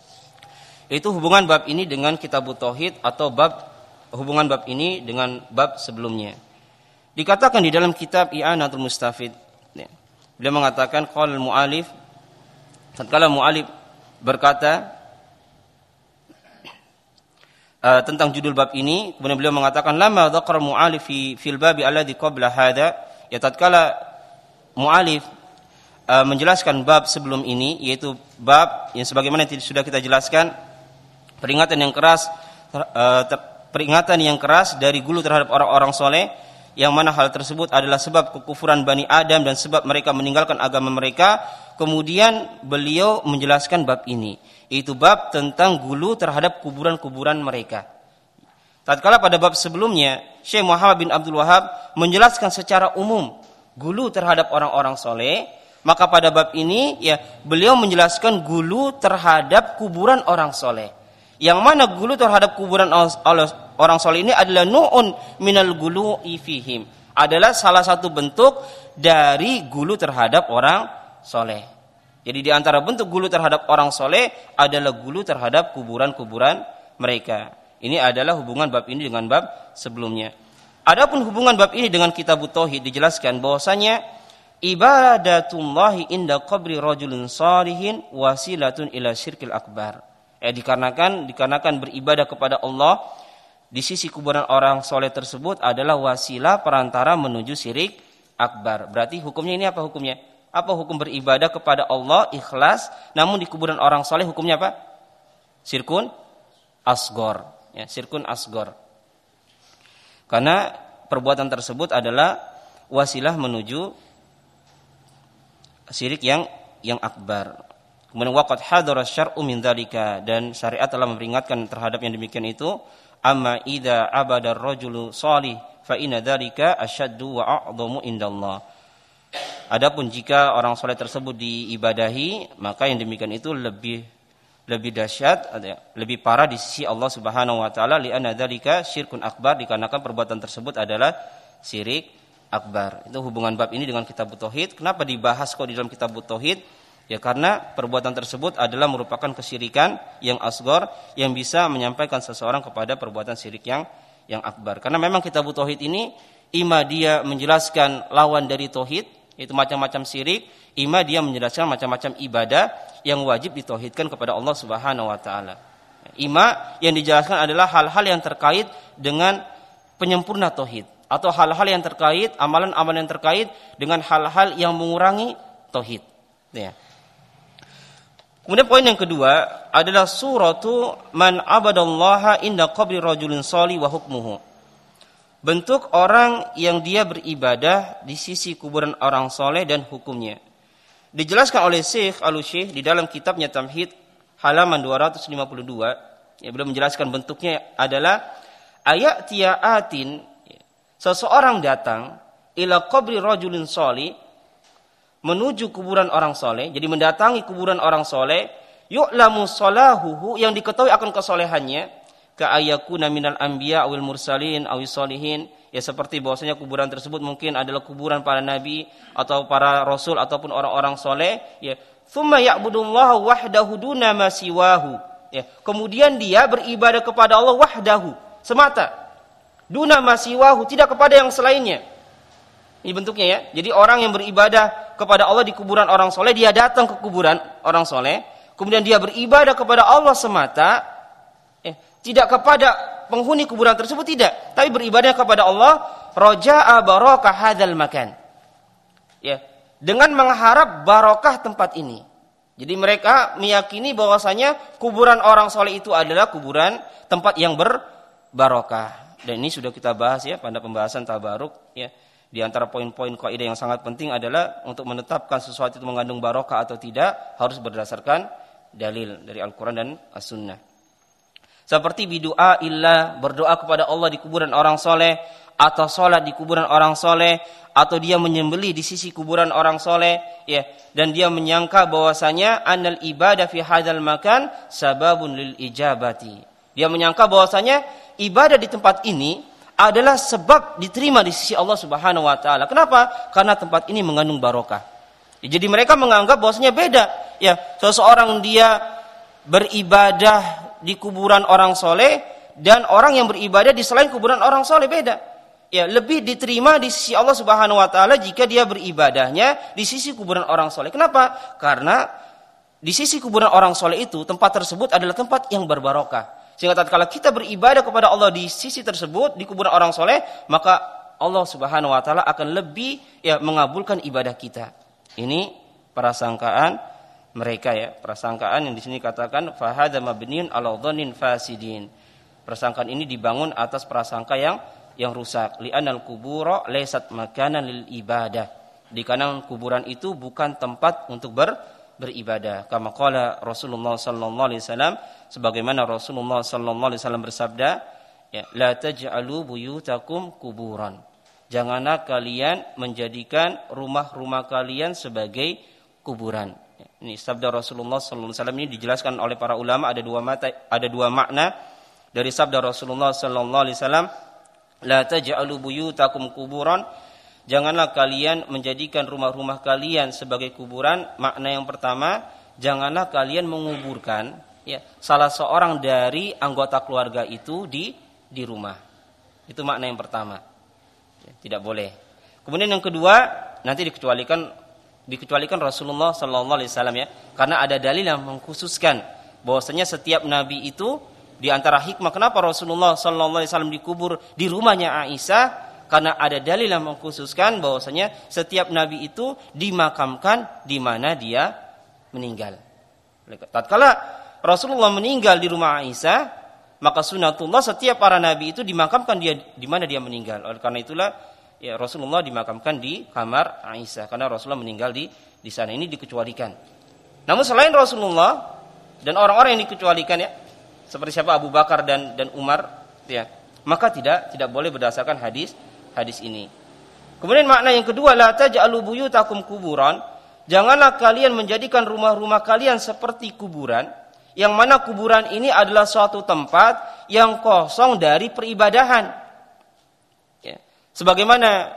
Itu hubungan bab ini dengan kitab tauhid atau bab hubungan bab ini dengan bab sebelumnya. Dikatakan di dalam kitab I'anatul Mustafid, ya, beliau mengatakan qala al-mu'allif, tatkala mu'allif berkata uh, tentang judul bab ini, kemudian beliau mengatakan lama dzakara mu'allif fi fil babi alladhi qabla hada, ya tatkala mu'allif uh, menjelaskan bab sebelum ini, yaitu bab yang sebagaimana sudah kita jelaskan, peringatan yang keras uh, ter, peringatan yang keras dari gulu terhadap orang-orang soleh, yang mana hal tersebut adalah sebab kekufuran Bani Adam dan sebab mereka meninggalkan agama mereka. Kemudian beliau menjelaskan bab ini, yaitu bab tentang gulu terhadap kuburan-kuburan mereka. Tatkala pada bab sebelumnya Syekh Muhammad bin Abdul Wahhab menjelaskan secara umum gulu terhadap orang-orang soleh, maka pada bab ini ya beliau menjelaskan gulu terhadap kuburan orang soleh, Yang mana gulu terhadap kuburan orang soleh ini adalah nu'un minal gulu'i fihim. Adalah salah satu bentuk dari gulu terhadap orang soleh. Jadi di antara bentuk gulu terhadap orang soleh adalah gulu terhadap kuburan-kuburan mereka. Ini adalah hubungan bab ini dengan bab sebelumnya. Adapun hubungan bab ini dengan kitabut tauhid dijelaskan bahwasanya ibadatullahi inda qabri rajulin salihin wasilatun ila syirkil akbar. Eh dikarenakan dikarenakan beribadah kepada Allah di sisi kuburan orang soleh tersebut adalah wasilah perantara menuju syirik akbar. Berarti hukumnya ini apa hukumnya? Apa hukum beribadah kepada Allah ikhlas, namun di kuburan orang soleh hukumnya apa? Syirkun asgor, ya, syirkun asgor. Karena perbuatan tersebut adalah wasilah menuju syirik yang yang akbar. Kemudian waqad hadara syar'u min dzalika, dan syariat telah memperingatkan terhadap yang demikian itu. Amma idza abada ar-rajulu shalih fa inna dzalika asyaddu wa a'dhamu indallah. Adapun jika orang soleh tersebut diibadahi, maka yang demikian itu lebih lebih dahsyat, lebih parah di sisi Allah Subhanahu wa taala, li'anna dzalika syirkun akbar, dikarenakan perbuatan tersebut adalah syirik akbar. Itu hubungan bab ini dengan kitabut tauhid. Kenapa dibahas kok di dalam kitabut tauhid? Ya karena perbuatan tersebut adalah merupakan kesyirikan yang asghar yang bisa menyampaikan seseorang kepada perbuatan syirik yang yang akbar. Karena memang kitabut tauhid ini ima dia menjelaskan lawan dari tauhid, itu macam-macam syirik, ima dia menjelaskan macam-macam ibadah yang wajib ditauhidkan kepada Allah Subhanahu wa taala. Ima yang dijelaskan adalah hal-hal yang terkait dengan penyempurna tauhid atau hal-hal yang terkait amalan-amalan yang terkait dengan hal-hal yang mengurangi tauhid. Ya. Kemudian poin yang kedua adalah suratu man abadallaha inda qabri rajulin shalih wa hukmuhu. Bentuk orang yang dia beribadah di sisi kuburan orang soleh dan hukumnya. Dijelaskan oleh Syekh Al-Syekh di dalam kitabnya Tamhid halaman dua ratus lima puluh dua. Ya, beliau menjelaskan bentuknya adalah ayat tiaatin, seseorang datang ila qabri rajulin shalih, menuju kuburan orang soleh, jadi mendatangi kuburan orang soleh, yu'lamu salahuhu, yang diketahui akan kesolehannya, ka'ayakuna minal anbiya awil mursalin awil solihin, ya seperti bahwasanya kuburan tersebut mungkin adalah kuburan para nabi atau para rasul ataupun orang-orang soleh, ya thumma ya'budullaha wahdahu duna ma siwahu, ya kemudian dia beribadah kepada Allah wahdahu semata, duna ma siwahu, tidak kepada yang selainnya. Ini bentuknya ya. Jadi orang yang beribadah kepada Allah di kuburan orang soleh, dia datang ke kuburan orang soleh, kemudian dia beribadah kepada Allah semata, eh, tidak kepada penghuni kuburan tersebut, tidak, tapi beribadah kepada Allah raja'a barakah hadzal makan, ya, dengan mengharap barokah tempat ini. Jadi mereka meyakini bahwasanya kuburan orang soleh itu adalah kuburan tempat yang berbarokah. Dan ini sudah kita bahas ya pada pembahasan tabaruk, ya. Di antara poin-poin kaidah yang sangat penting adalah untuk menetapkan sesuatu itu mengandung barokah atau tidak harus berdasarkan dalil dari Al-Quran dan As-Sunnah. Seperti bidu'a illa, berdoa kepada Allah di kuburan orang soleh, atau sholat di kuburan orang soleh, atau dia menyembelih di sisi kuburan orang soleh, ya, dan dia menyangka bahwasanya annal ibadah fi hadzal makan sababun lil ijabati. Dia menyangka bahwasanya ibadah di tempat ini adalah sebab diterima di sisi Allah Subhanahu wa taala. Kenapa? Karena tempat ini mengandung barokah. Jadi mereka menganggap bahwasanya beda. Ya, seseorang dia beribadah di kuburan orang soleh dan orang yang beribadah di selain kuburan orang soleh beda. Ya, lebih diterima di sisi Allah Subhanahu wa taala jika dia beribadahnya di sisi kuburan orang soleh. Kenapa? Karena di sisi kuburan orang soleh itu tempat tersebut adalah tempat yang berbarokah. Sehingga tatkala kita beribadah kepada Allah di sisi tersebut, di kuburan orang soleh, maka Allah Subhanahu wa taala akan lebih ya mengabulkan ibadah kita. Ini prasangkaan mereka ya, prasangkaan yang di sini katakan fa hadza mabniun ala dhannin fasidin. Prasangkaan ini dibangun atas prasangka yang yang rusak. Li'anal qubura laysat makanan lil ibadah. Dikarenakan kuburan itu bukan tempat untuk ber beribadah. Kama qala Rasulullah sallallahu alaihi wasallam, sebagaimana Rasulullah sallallahu alaihi wasallam bersabda, ya, la taj'alu buyutakum kuburan. Janganlah kalian menjadikan rumah-rumah kalian sebagai kuburan. Ini sabda Rasulullah sallallahu alaihi wasallam ini dijelaskan oleh para ulama ada dua mata, ada dua makna dari sabda Rasulullah sallallahu alaihi wasallam, la taj'alu buyutakum kuburan. Janganlah kalian menjadikan rumah-rumah kalian sebagai kuburan. Makna yang pertama, janganlah kalian menguburkan ya salah seorang dari anggota keluarga itu di di rumah. Itu makna yang pertama. Ya, tidak boleh. Kemudian yang kedua, nanti dikecualikan dikecualikan Rasulullah sallallahu alaihi wasallam ya, karena ada dalil yang mengkhususkan bahwasanya setiap nabi itu di antara hikmah kenapa Rasulullah sallallahu alaihi wasallam dikubur di rumahnya Aisyah, karena ada dalil yang mengkhususkan bahwasanya setiap nabi itu dimakamkan di mana dia meninggal. Tatkala Rasulullah meninggal di rumah Aisyah, maka sunatullah setiap para nabi itu dimakamkan dia di mana dia meninggal. Oleh karena itulah ya Rasulullah dimakamkan di kamar Aisyah karena Rasulullah meninggal di di sana. Ini dikecualikan. Namun selain Rasulullah dan orang-orang yang dikecualikan ya, seperti siapa Abu Bakar dan dan Umar ya, maka tidak tidak boleh berdasarkan hadis hadis ini. Kemudian makna yang kedua, la taj'alu buyutakum kuburan. Janganlah kalian menjadikan rumah-rumah kalian seperti kuburan, yang mana kuburan ini adalah suatu tempat yang kosong dari peribadahan. Sebagaimana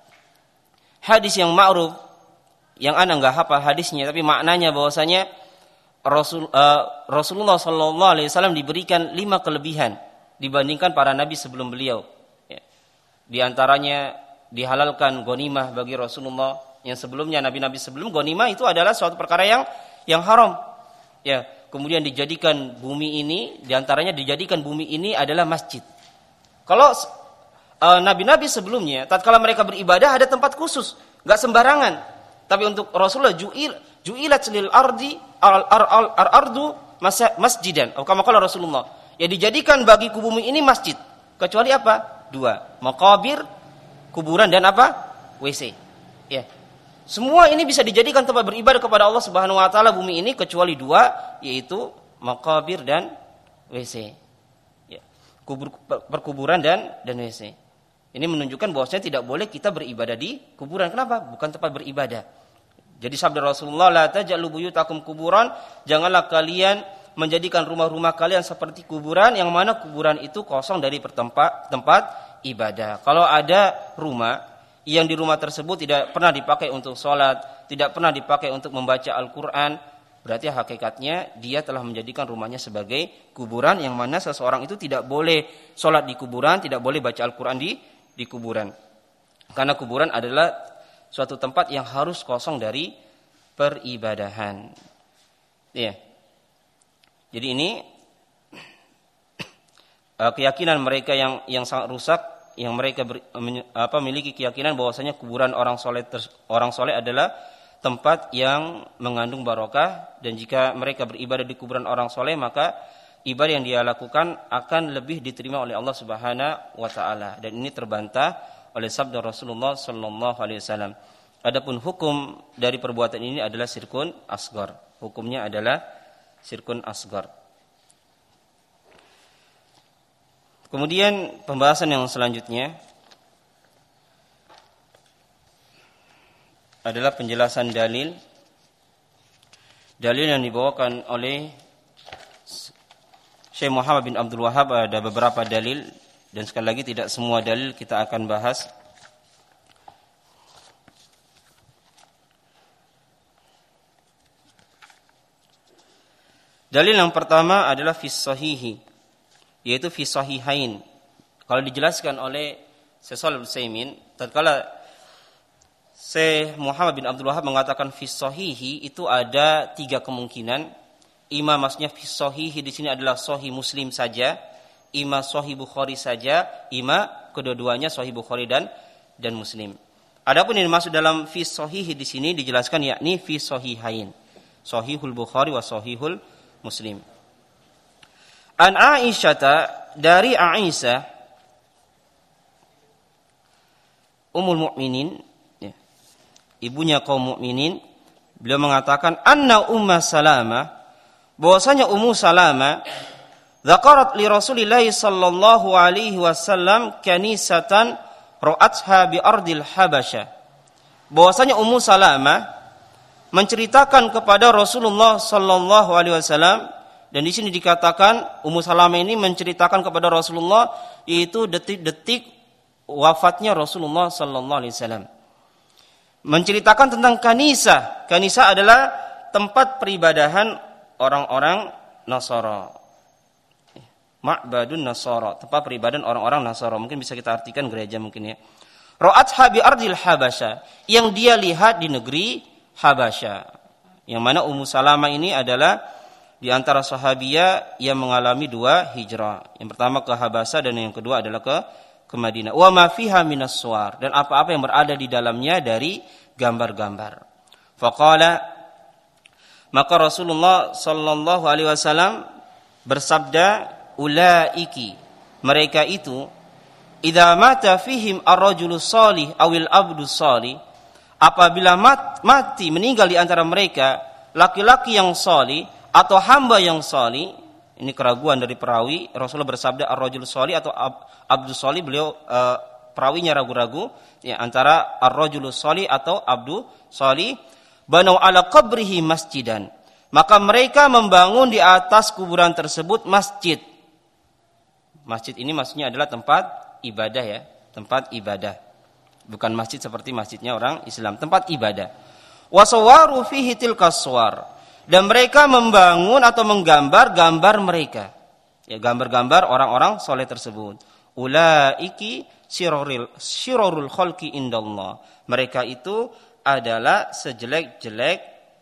hadis yang ma'ruf yang ana enggak hafal hadisnya tapi maknanya bahwasanya Rasul uh, Rasulullah sallallahu alaihi wasallam diberikan lima kelebihan dibandingkan para nabi sebelum beliau. Ya. Di antaranya dihalalkan ghanimah bagi Rasulullah, yang sebelumnya nabi-nabi sebelum ghanimah itu adalah suatu perkara yang yang haram. Ya, kemudian dijadikan bumi ini, di antaranya dijadikan bumi ini adalah masjid. Kalau nabi-nabi sebelumnya, tatkala mereka beribadah ada tempat khusus, enggak sembarangan. Tapi untuk Rasulullah ju'il ju'ilat lil ardi al-ardu masjidan. Atau kama qala Rasulullah, ya dijadikan bagi bumi ini masjid. Kecuali apa? Dua, maqabir, kuburan, dan apa? W C. Ya. Semua ini bisa dijadikan tempat beribadah kepada Allah Subhanahu wa taala bumi ini kecuali dua, yaitu maqabir dan W C. Ya. Kubur, perkuburan dan dan W C. Ini menunjukkan bahwasanya tidak boleh kita beribadah di kuburan. Kenapa? Bukan tempat beribadah. Jadi sabda Rasulullah, la taj'alu buyutakum kuburan, janganlah kalian menjadikan rumah-rumah kalian seperti kuburan, yang mana kuburan itu kosong dari tempat tempat ibadah. Kalau ada rumah yang di rumah tersebut tidak pernah dipakai untuk sholat, tidak pernah dipakai untuk membaca Al-Quran, berarti hakikatnya dia telah menjadikan rumahnya sebagai kuburan, yang mana seseorang itu tidak boleh sholat di kuburan, tidak boleh baca Al-Quran di di kuburan. Karena kuburan adalah suatu tempat yang harus kosong dari peribadahan. Ya. Jadi ini keyakinan mereka yang yang sangat rusak, yang mereka ber, apa memiliki keyakinan bahwasanya kuburan orang soleh orang soleh adalah tempat yang mengandung barokah, dan jika mereka beribadah di kuburan orang soleh maka ibadah yang dia lakukan akan lebih diterima oleh Allah Subhanahu wa taala, dan ini terbantah oleh sabda Rasulullah sallallahu alaihi wasallam. Adapun hukum dari perbuatan ini adalah syirkun asghar. Hukumnya adalah syirkun asghar. Kemudian pembahasan yang selanjutnya adalah penjelasan dalil. Dalil yang dibawakan oleh Syekh Muhammad bin Abdul Wahhab, ada beberapa dalil, dan sekali lagi tidak semua dalil kita akan bahas. Dalil yang pertama adalah fis sahihi, yaitu fis sahihain. Kalau dijelaskan oleh Syekh Shalih Al-Utsaimin, tatkala Syekh Muhammad bin Abdul Wahhab mengatakan fis sahihi, itu ada tiga kemungkinan. Ima maksudnya fi sahihi di sini adalah sahih Muslim saja, ima sahih Bukhari saja, ima kedua-duanya sahih Bukhari dan dan Muslim. Adapun yang dimaksud dalam fi sahihi di sini dijelaskan yakni fi sahihain, sahihul Bukhari wa sahihul Muslim. An Aisyah, dari Aisyah Ummul Mukminin, ya, ibunya kaum mukminin, beliau mengatakan anna Umma Salamah, bahwasanya Ummu Salamah dzakarat li Rasulillah sallallahu alaihi wasallam kanisatan ra'atha bi ardil Habasyah. Bahwasanya Ummu Salamah menceritakan kepada Rasulullah sallallahu alaihi wasallam, dan di sini dikatakan Ummu Salamah ini menceritakan kepada Rasulullah yaitu detik-detik wafatnya Rasulullah sallallahu alaihi wasallam. Menceritakan tentang kanisa. Kanisa adalah tempat peribadahan orang-orang Nasara. Ma'badun Nasara, tempat peribadahan orang-orang Nasara. Mungkin bisa kita artikan gereja mungkin ya. Ra'atha bi ardil Habasya, yang dia lihat di negeri Habasya. Yang mana Ummu Salamah ini adalah di antara sahabiyah yang mengalami dua hijrah. Yang pertama ke Habasya dan yang kedua adalah ke ke Madinah. Wa ma fiha minas suwar, dan apa-apa yang berada di dalamnya dari gambar-gambar. Faqala, maka Rasulullah sallallahu alaihi wasallam bersabda, ulaiki, mereka itu, idza mata fihim ar-rajulu shalih awil abdu shalih, apabila mat, mati meninggal di antara mereka laki-laki yang salih atau hamba yang salih. Ini keraguan dari perawi. Rasulullah bersabda ar-rajul shalih atau ab, abdu shalih. Beliau uh, perawinya ragu-ragu ya, antara ar-rajul shalih atau abdu shalih. Banau ala qabrihi masjidan, maka mereka membangun di atas kuburan tersebut masjid. Masjid ini maksudnya adalah tempat ibadah ya, tempat ibadah. Bukan masjid seperti masjidnya orang Islam, tempat ibadah. Wasawaru fihi tilkas suwar, dan mereka membangun atau menggambar gambar mereka. Ya, gambar-gambar orang-orang soleh tersebut. Ulaiki syiroril syirorul khalqi indallah. Mereka itu adalah sejelek-jelek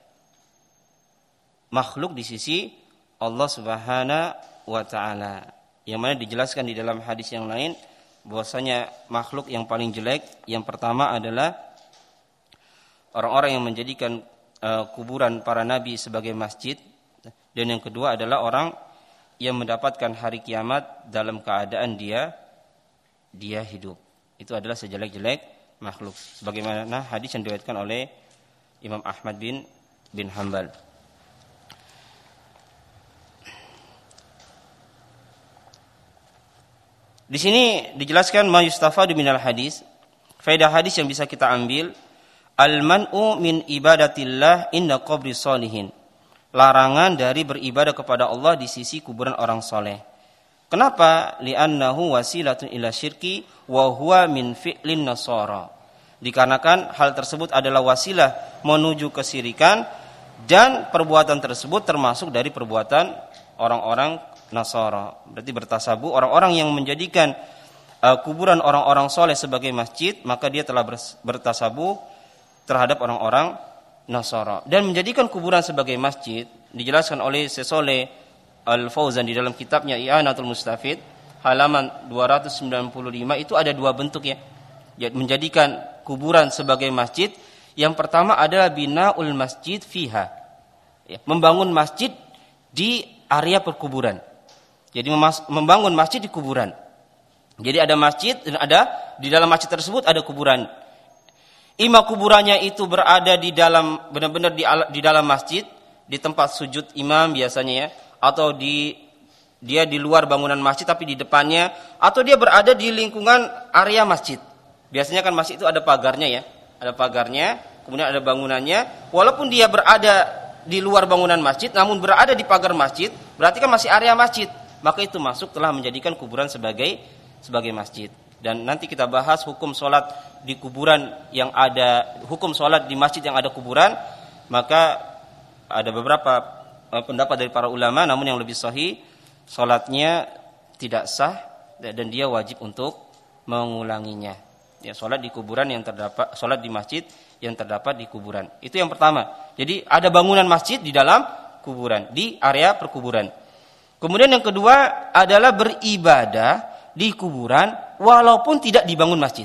makhluk di sisi Allah Subhanahu wa taala. Yang mana dijelaskan di dalam hadis yang lain bahwasanya makhluk yang paling jelek yang pertama adalah orang-orang yang menjadikan uh, kuburan para nabi sebagai masjid, dan yang kedua adalah orang yang mendapatkan hari kiamat dalam keadaan dia dia hidup. Itu adalah sejelek-jelek makhluk. Sebagaimana hadis yang diriwayatkan oleh Imam Ahmad bin bin Hanbal. Di sini dijelaskan ma yustafadu minal hadis, faedah hadis yang bisa kita ambil, al-man'u min ibadatillah inda qabri sholihin. Larangan dari beribadah kepada Allah di sisi kuburan orang soleh. Kenapa? Li'annahu wasilatun ila syirki wa huwa min fi'lin nasara. Dikarenakan hal tersebut adalah wasilah menuju kesirikan, dan perbuatan tersebut termasuk dari perbuatan orang-orang Nasara. Berarti bertasabuh, orang-orang yang menjadikan uh, kuburan orang-orang soleh sebagai masjid, maka dia telah bertasabuh terhadap orang-orang Nasara. Dan menjadikan kuburan sebagai masjid dijelaskan oleh Syekh Al-Fauzan di dalam kitabnya I'anatul Mustafid halaman dua ratus sembilan puluh lima. Itu ada dua bentuk ya, ya menjadikan kuburan sebagai masjid. Yang pertama adalah bina'ul masjid fiha, ya, membangun masjid di area perkuburan. Jadi membangun masjid di kuburan. Jadi ada masjid dan ada di dalam masjid tersebut ada kuburan. Ima kuburannya itu berada di dalam, benar-benar di, di dalam masjid, di tempat sujud imam biasanya ya, atau di dia di luar bangunan masjid tapi di depannya, atau dia berada di lingkungan area masjid. Biasanya kan masjid itu ada pagarnya ya, ada pagarnya, kemudian ada bangunannya. Walaupun dia berada di luar bangunan masjid, namun berada di pagar masjid, berarti kan masih area masjid. Maka itu masuk telah menjadikan kuburan sebagai sebagai masjid. Dan nanti kita bahas hukum sholat di kuburan yang ada, hukum sholat di masjid yang ada kuburan. Maka ada beberapa uh, pendapat dari para ulama, namun yang lebih sahih sholatnya tidak sah dan dia wajib untuk mengulanginya. Ya, sholat di kuburan yang terdapat, sholat di masjid yang terdapat di kuburan. Itu yang pertama. Jadi ada bangunan masjid di dalam kuburan, di area perkuburan. Kemudian yang kedua adalah beribadah di kuburan walaupun tidak dibangun masjid.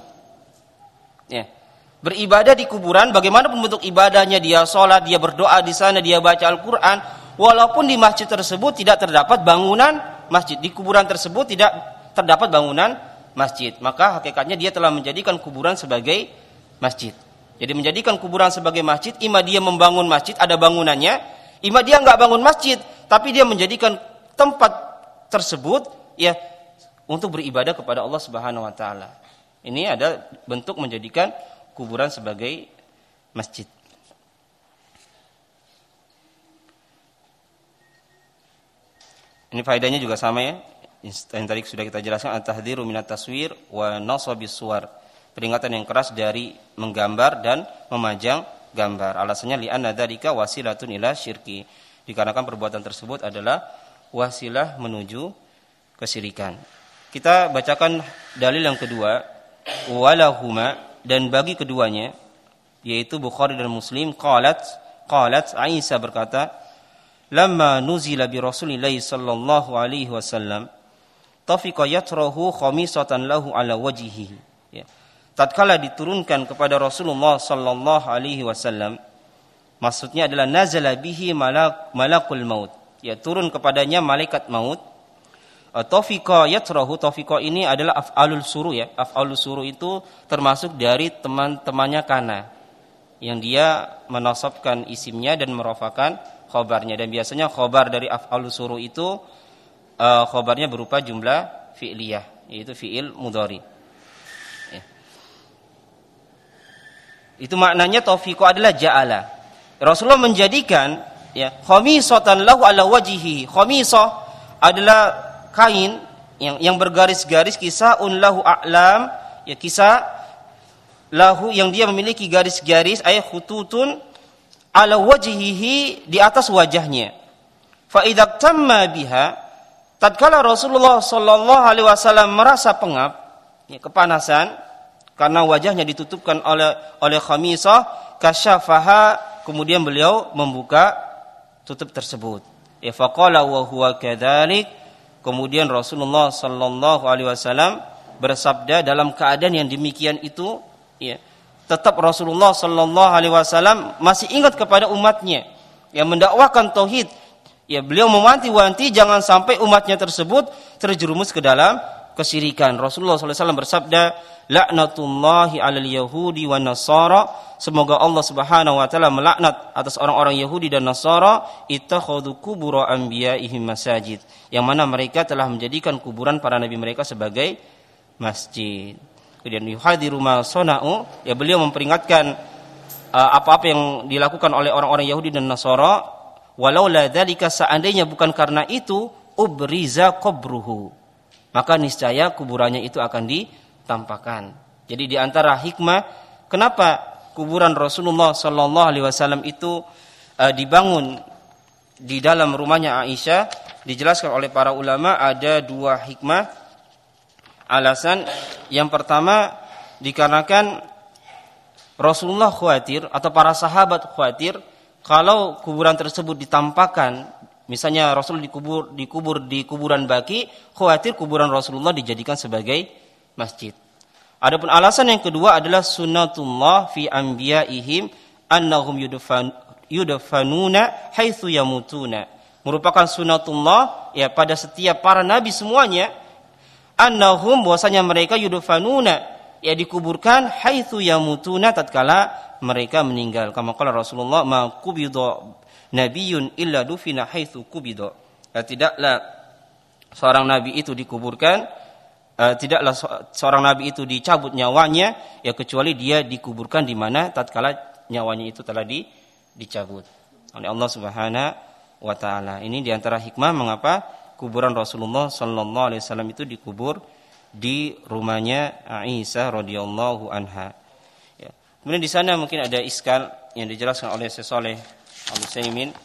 Ya. Beribadah di kuburan, bagaimanapun bentuk ibadahnya, dia sholat, dia berdoa di sana, dia baca Al-Quran, walaupun di masjid tersebut tidak terdapat bangunan masjid, di kuburan tersebut tidak terdapat bangunan masjid, maka hakikatnya dia telah menjadikan kuburan sebagai masjid. Jadi menjadikan kuburan sebagai masjid, ima dia membangun masjid, ada bangunannya, ima dia nggak bangun masjid, tapi dia menjadikan tempat tersebut ya untuk beribadah kepada Allah Subhanahu wa taala. Ini ada bentuk menjadikan kuburan sebagai masjid. Ini faedahnya juga sama ya. Yang tadi sudah kita jelaskan, at-tahdhiru minat taswir wa nasabis suwar. Peringatan yang keras dari menggambar dan memajang gambar. Alasannya li'anna dzalika wasilatun ila syirki. Dikarenakan perbuatan tersebut adalah wasilah menuju kesyirikan. Kita bacakan dalil yang kedua, walahuma, dan bagi keduanya yaitu Bukhari dan Muslim, qalat qalat Aisyah berkata, lamma nuzila bi Rasulillah sallallahu alaihi wasallam tafiqa yatrahu khamisatan lahu ala wajhihi. Ya. Tatkala diturunkan kepada Rasulullah sallallahu alaihi wasallam, maksudnya adalah nazala bihi malak malakul maut. Ya, turun kepadanya malaikat maut. Tafiqa yatrahu, tafiqa ini adalah af'alul suru ya. Af'alul suru itu termasuk dari teman-temannya kana yang dia menasabkan isimnya dan merafakan khobarnya, dan biasanya khobar dari af'alul suru itu uh, khobarnya berupa jumlah fi'liyah, yaitu fi'il mudhari. Ya. Itu maknanya taufiqo adalah ja'ala. Rasulullah menjadikan ya khamisatan lahu ala wajhihi. Khamisah adalah kain yang yang bergaris-garis, kisahun lahu a'lam, ya kisah lahu yang dia memiliki garis-garis, ay khututun ala wajhihi, di atas wajahnya. Fa idza tamma biha, tatkala Rasulullah sallallahu alaihi wasallam merasa pengap, ya, kepanasan karena wajahnya ditutupkan oleh oleh khamisah, kasyafaha, kemudian beliau membuka tutup tersebut. Ya faqala wa huwa kadzalik, kemudian Rasulullah sallallahu alaihi wasallam bersabda dalam keadaan yang demikian itu, ya, tetap Rasulullah sallallahu alaihi wasallam masih ingat kepada umatnya yang mendakwakan tauhid. Ya, beliau mewanti-wanti jangan sampai umatnya tersebut terjerumus ke dalam kesyirikan. Rasulullah sallallahu alaihi wasallam bersabda, "La'natullahi 'alal yahudi wan nasara." Semoga Allah Subhanahu wa taala melaknat atas orang-orang Yahudi dan Nasara, ittakhadhu qubur anbiya'ihim masajid, yang mana mereka telah menjadikan kuburan para nabi mereka sebagai masjid. Kemudian yuhadiru ma sana'u, ya beliau memperingatkan uh, apa-apa yang dilakukan oleh orang-orang Yahudi dan Nasara, walau la dzalika, seandainya bukan karena itu, ubriza qabruhu, maka niscaya kuburannya itu akan ditampakkan. Jadi di antara hikmah kenapa kuburan Rasulullah sallallahu alaihi wasallam itu uh, dibangun di dalam rumahnya Aisyah, dijelaskan oleh para ulama ada dua hikmah. Alasan yang pertama, dikarenakan Rasulullah khawatir atau para sahabat khawatir kalau kuburan tersebut ditampakkan, misalnya Rasul dikubur dikubur di kuburan Baqi, khawatir kuburan Rasulullah dijadikan sebagai masjid. Adapun alasan yang kedua adalah sunnatullah fi anbiya'ihim annahum yudfan yudfanuna haitsu yamutuna. Merupakan sunnatullah ya pada setiap para nabi semuanya, annahum, bahwasanya mereka yudfanuna, ya dikuburkan, haitsu yamutuna, tatkala mereka meninggal. Kama qala Rasulullah, ma qubida nabiyyun illa dufina haitsu qubida. Ya, tidaklah seorang nabi itu dikuburkan, Uh, tidaklah seorang nabi itu dicabut nyawanya, ya kecuali dia dikuburkan di mana tatkala nyawanya itu telah di, dicabut oleh Allah Subhanahu wa taala. Ini di antara hikmah mengapa kuburan Rasulullah sallallahu alaihi wasallam itu dikubur di rumahnya Aisyah radhiyallahu anha. Ya. Kemudian di sana mungkin ada iskal yang dijelaskan oleh Syekh Shalih Al-Utsaimin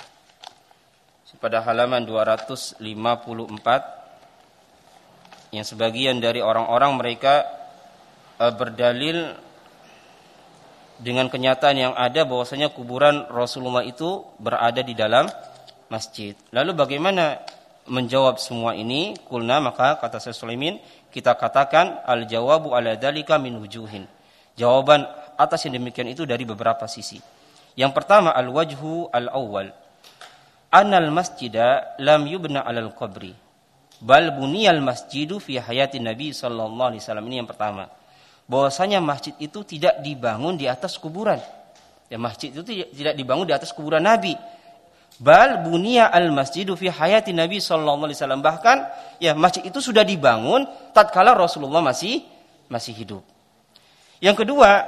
pada halaman dua ratus lima puluh empat. Yang sebagian dari orang-orang mereka uh, berdalil dengan kenyataan yang ada bahwasanya kuburan Rasulullah itu berada di dalam masjid. Lalu bagaimana menjawab semua ini? Kulna, maka kata Syekh Sulaiman, kita katakan al-jawabu ala dzalika min wujuhin. Jawaban atas yang demikian itu dari beberapa sisi. Yang pertama, al-wajhu al-awwal, annal masjida lam yubna 'alal qabri, bal buniyal masjidu fi hayatin Nabi sallallahu alaihi wasallam. Ini yang pertama, bahwasanya masjid itu tidak dibangun di atas kuburan. Ya, masjid itu tidak dibangun di atas kuburan Nabi. Bal buniya al masjidu fi hayatin Nabi sallallahu alaihi wasallam. Bahkan ya masjid itu sudah dibangun tatkala Rasulullah masih masih hidup. Yang kedua,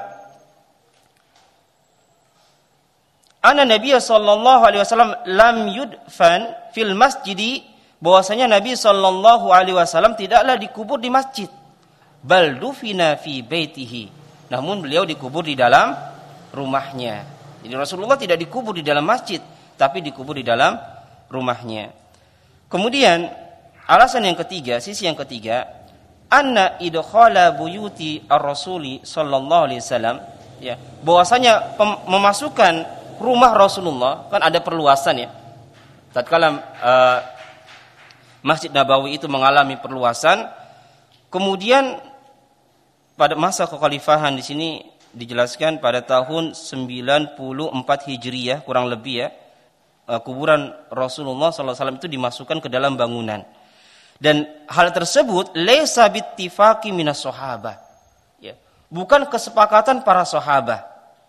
anna Nabi sallallahu alaihi wasallam lam yudfan fil masjidi bahwasanya Nabi sallallahu alaihi wasallam tidaklah dikubur di masjid, bal dufina fi baitihi, namun beliau dikubur di dalam rumahnya. Jadi Rasulullah tidak dikubur di dalam masjid, tapi dikubur di dalam rumahnya. Kemudian alasan yang ketiga, sisi yang ketiga, anna idkhala buyuti ar-rasuli sallallahu alaihi wasallam, ya, bahwasanya memasukkan rumah Rasulullah, kan ada perluasan ya. Tatkala uh, Masjid Nabawi itu mengalami perluasan, kemudian pada masa kekhalifahan di sini dijelaskan pada tahun sembilan puluh empat Hijriyah kurang lebih ya, kuburan Rasulullah sallallahu alaihi wasallam itu dimasukkan ke dalam bangunan. Dan hal tersebut laisa bittifaqi minas sahabah. Ya, bukan kesepakatan para sahabat.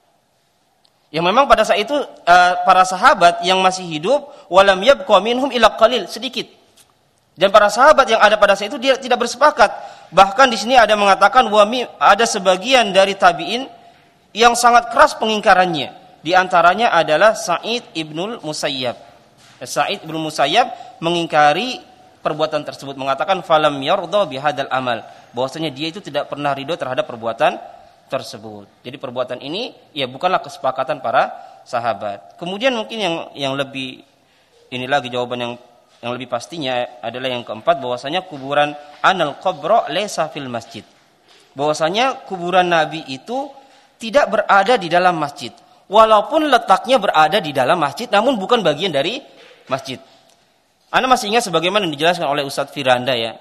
Yang memang pada saat itu para sahabat yang masih hidup walam yabqa minhum illa qalil, sedikit. Dan para sahabat yang ada pada saat itu dia tidak bersepakat. Bahkan di sini ada mengatakan wami, ada sebagian dari tabi'in yang sangat keras pengingkarannya. Di antaranya adalah Sa'id ibnul Musayyab. Sa'id ibnul Musayyab mengingkari perbuatan tersebut, mengatakan falam yardha bihadzal amal, bahwasanya dia itu tidak pernah ridho terhadap perbuatan tersebut. Jadi perbuatan ini ya bukanlah kesepakatan para sahabat. Kemudian mungkin yang yang lebih ini lagi jawaban yang yang lebih pastinya adalah yang keempat, bahwasanya kuburan anal qabra laysa fil masjid. Bahwasanya kuburan Nabi itu tidak berada di dalam masjid. Walaupun letaknya berada di dalam masjid, namun bukan bagian dari masjid. Anda masih ingat sebagaimana dijelaskan oleh Ustadz Firanda ya,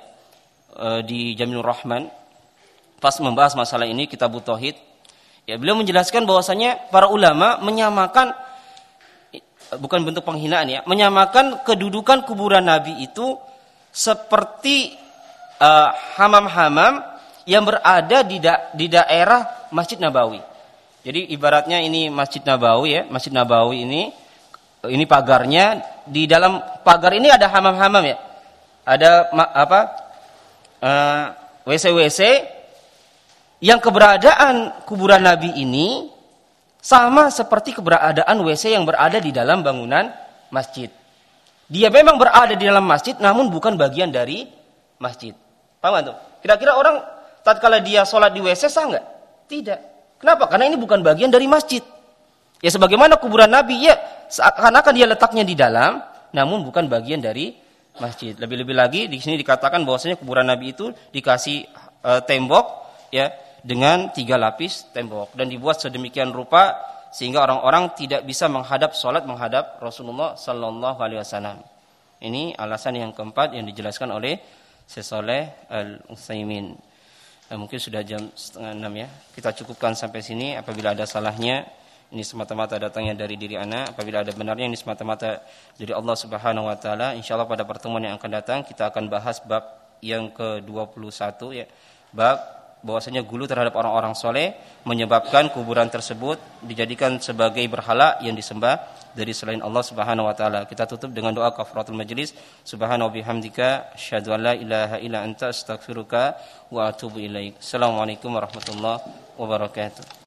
di Jamilur Rahman pas membahas masalah ini kitab Tauhid. Ya, beliau menjelaskan bahwasanya para ulama menyamakan, bukan bentuk penghinaan ya, menyamakan kedudukan kuburan Nabi itu seperti uh, hamam-hamam yang berada di, da- di daerah Masjid Nabawi. Jadi ibaratnya ini Masjid Nabawi ya, Masjid Nabawi ini ini pagarnya, di dalam pagar ini ada hamam-hamam ya, ada ma- apa uh, W C W C yang keberadaan kuburan Nabi ini sama seperti keberadaan W C yang berada di dalam bangunan masjid. Dia memang berada di dalam masjid, namun bukan bagian dari masjid. Paham nggak tuh? Kira-kira orang tatkala dia sholat di W C sah nggak? Tidak. Kenapa? Karena ini bukan bagian dari masjid. Ya sebagaimana kuburan Nabi, ya seakan-akan dia letaknya di dalam, namun bukan bagian dari masjid. Lebih-lebih lagi di sini dikatakan bahwasanya kuburan Nabi itu dikasih e, tembok, ya, dengan tiga lapis tembok dan dibuat sedemikian rupa sehingga orang-orang tidak bisa menghadap sholat menghadap Rasulullah Sallallahu Alaihi Wasallam. Ini alasan yang keempat yang dijelaskan oleh Syekh Shalih Al-Utsaimin. Nah, mungkin sudah jam setengah enam ya. Kita cukupkan sampai sini. Apabila ada salahnya, ini semata-mata datangnya dari diri ana. Apabila ada benarnya, ini semata-mata dari Allah Subhanahu Wa Taala. Insyaallah pada pertemuan yang akan datang kita akan bahas bab yang ke dua puluh satu ya. Bab bahwasanya gulu terhadap orang-orang soleh menyebabkan kuburan tersebut dijadikan sebagai berhala yang disembah dari selain Allah Subhanahu wa taala. Kita tutup dengan doa kafaratul majlis. Subhanahu wa bihamdika asyhadu an la ilaha illa anta astaghfiruka wa atubu ilaik. Assalamualaikum warahmatullahi wabarakatuh.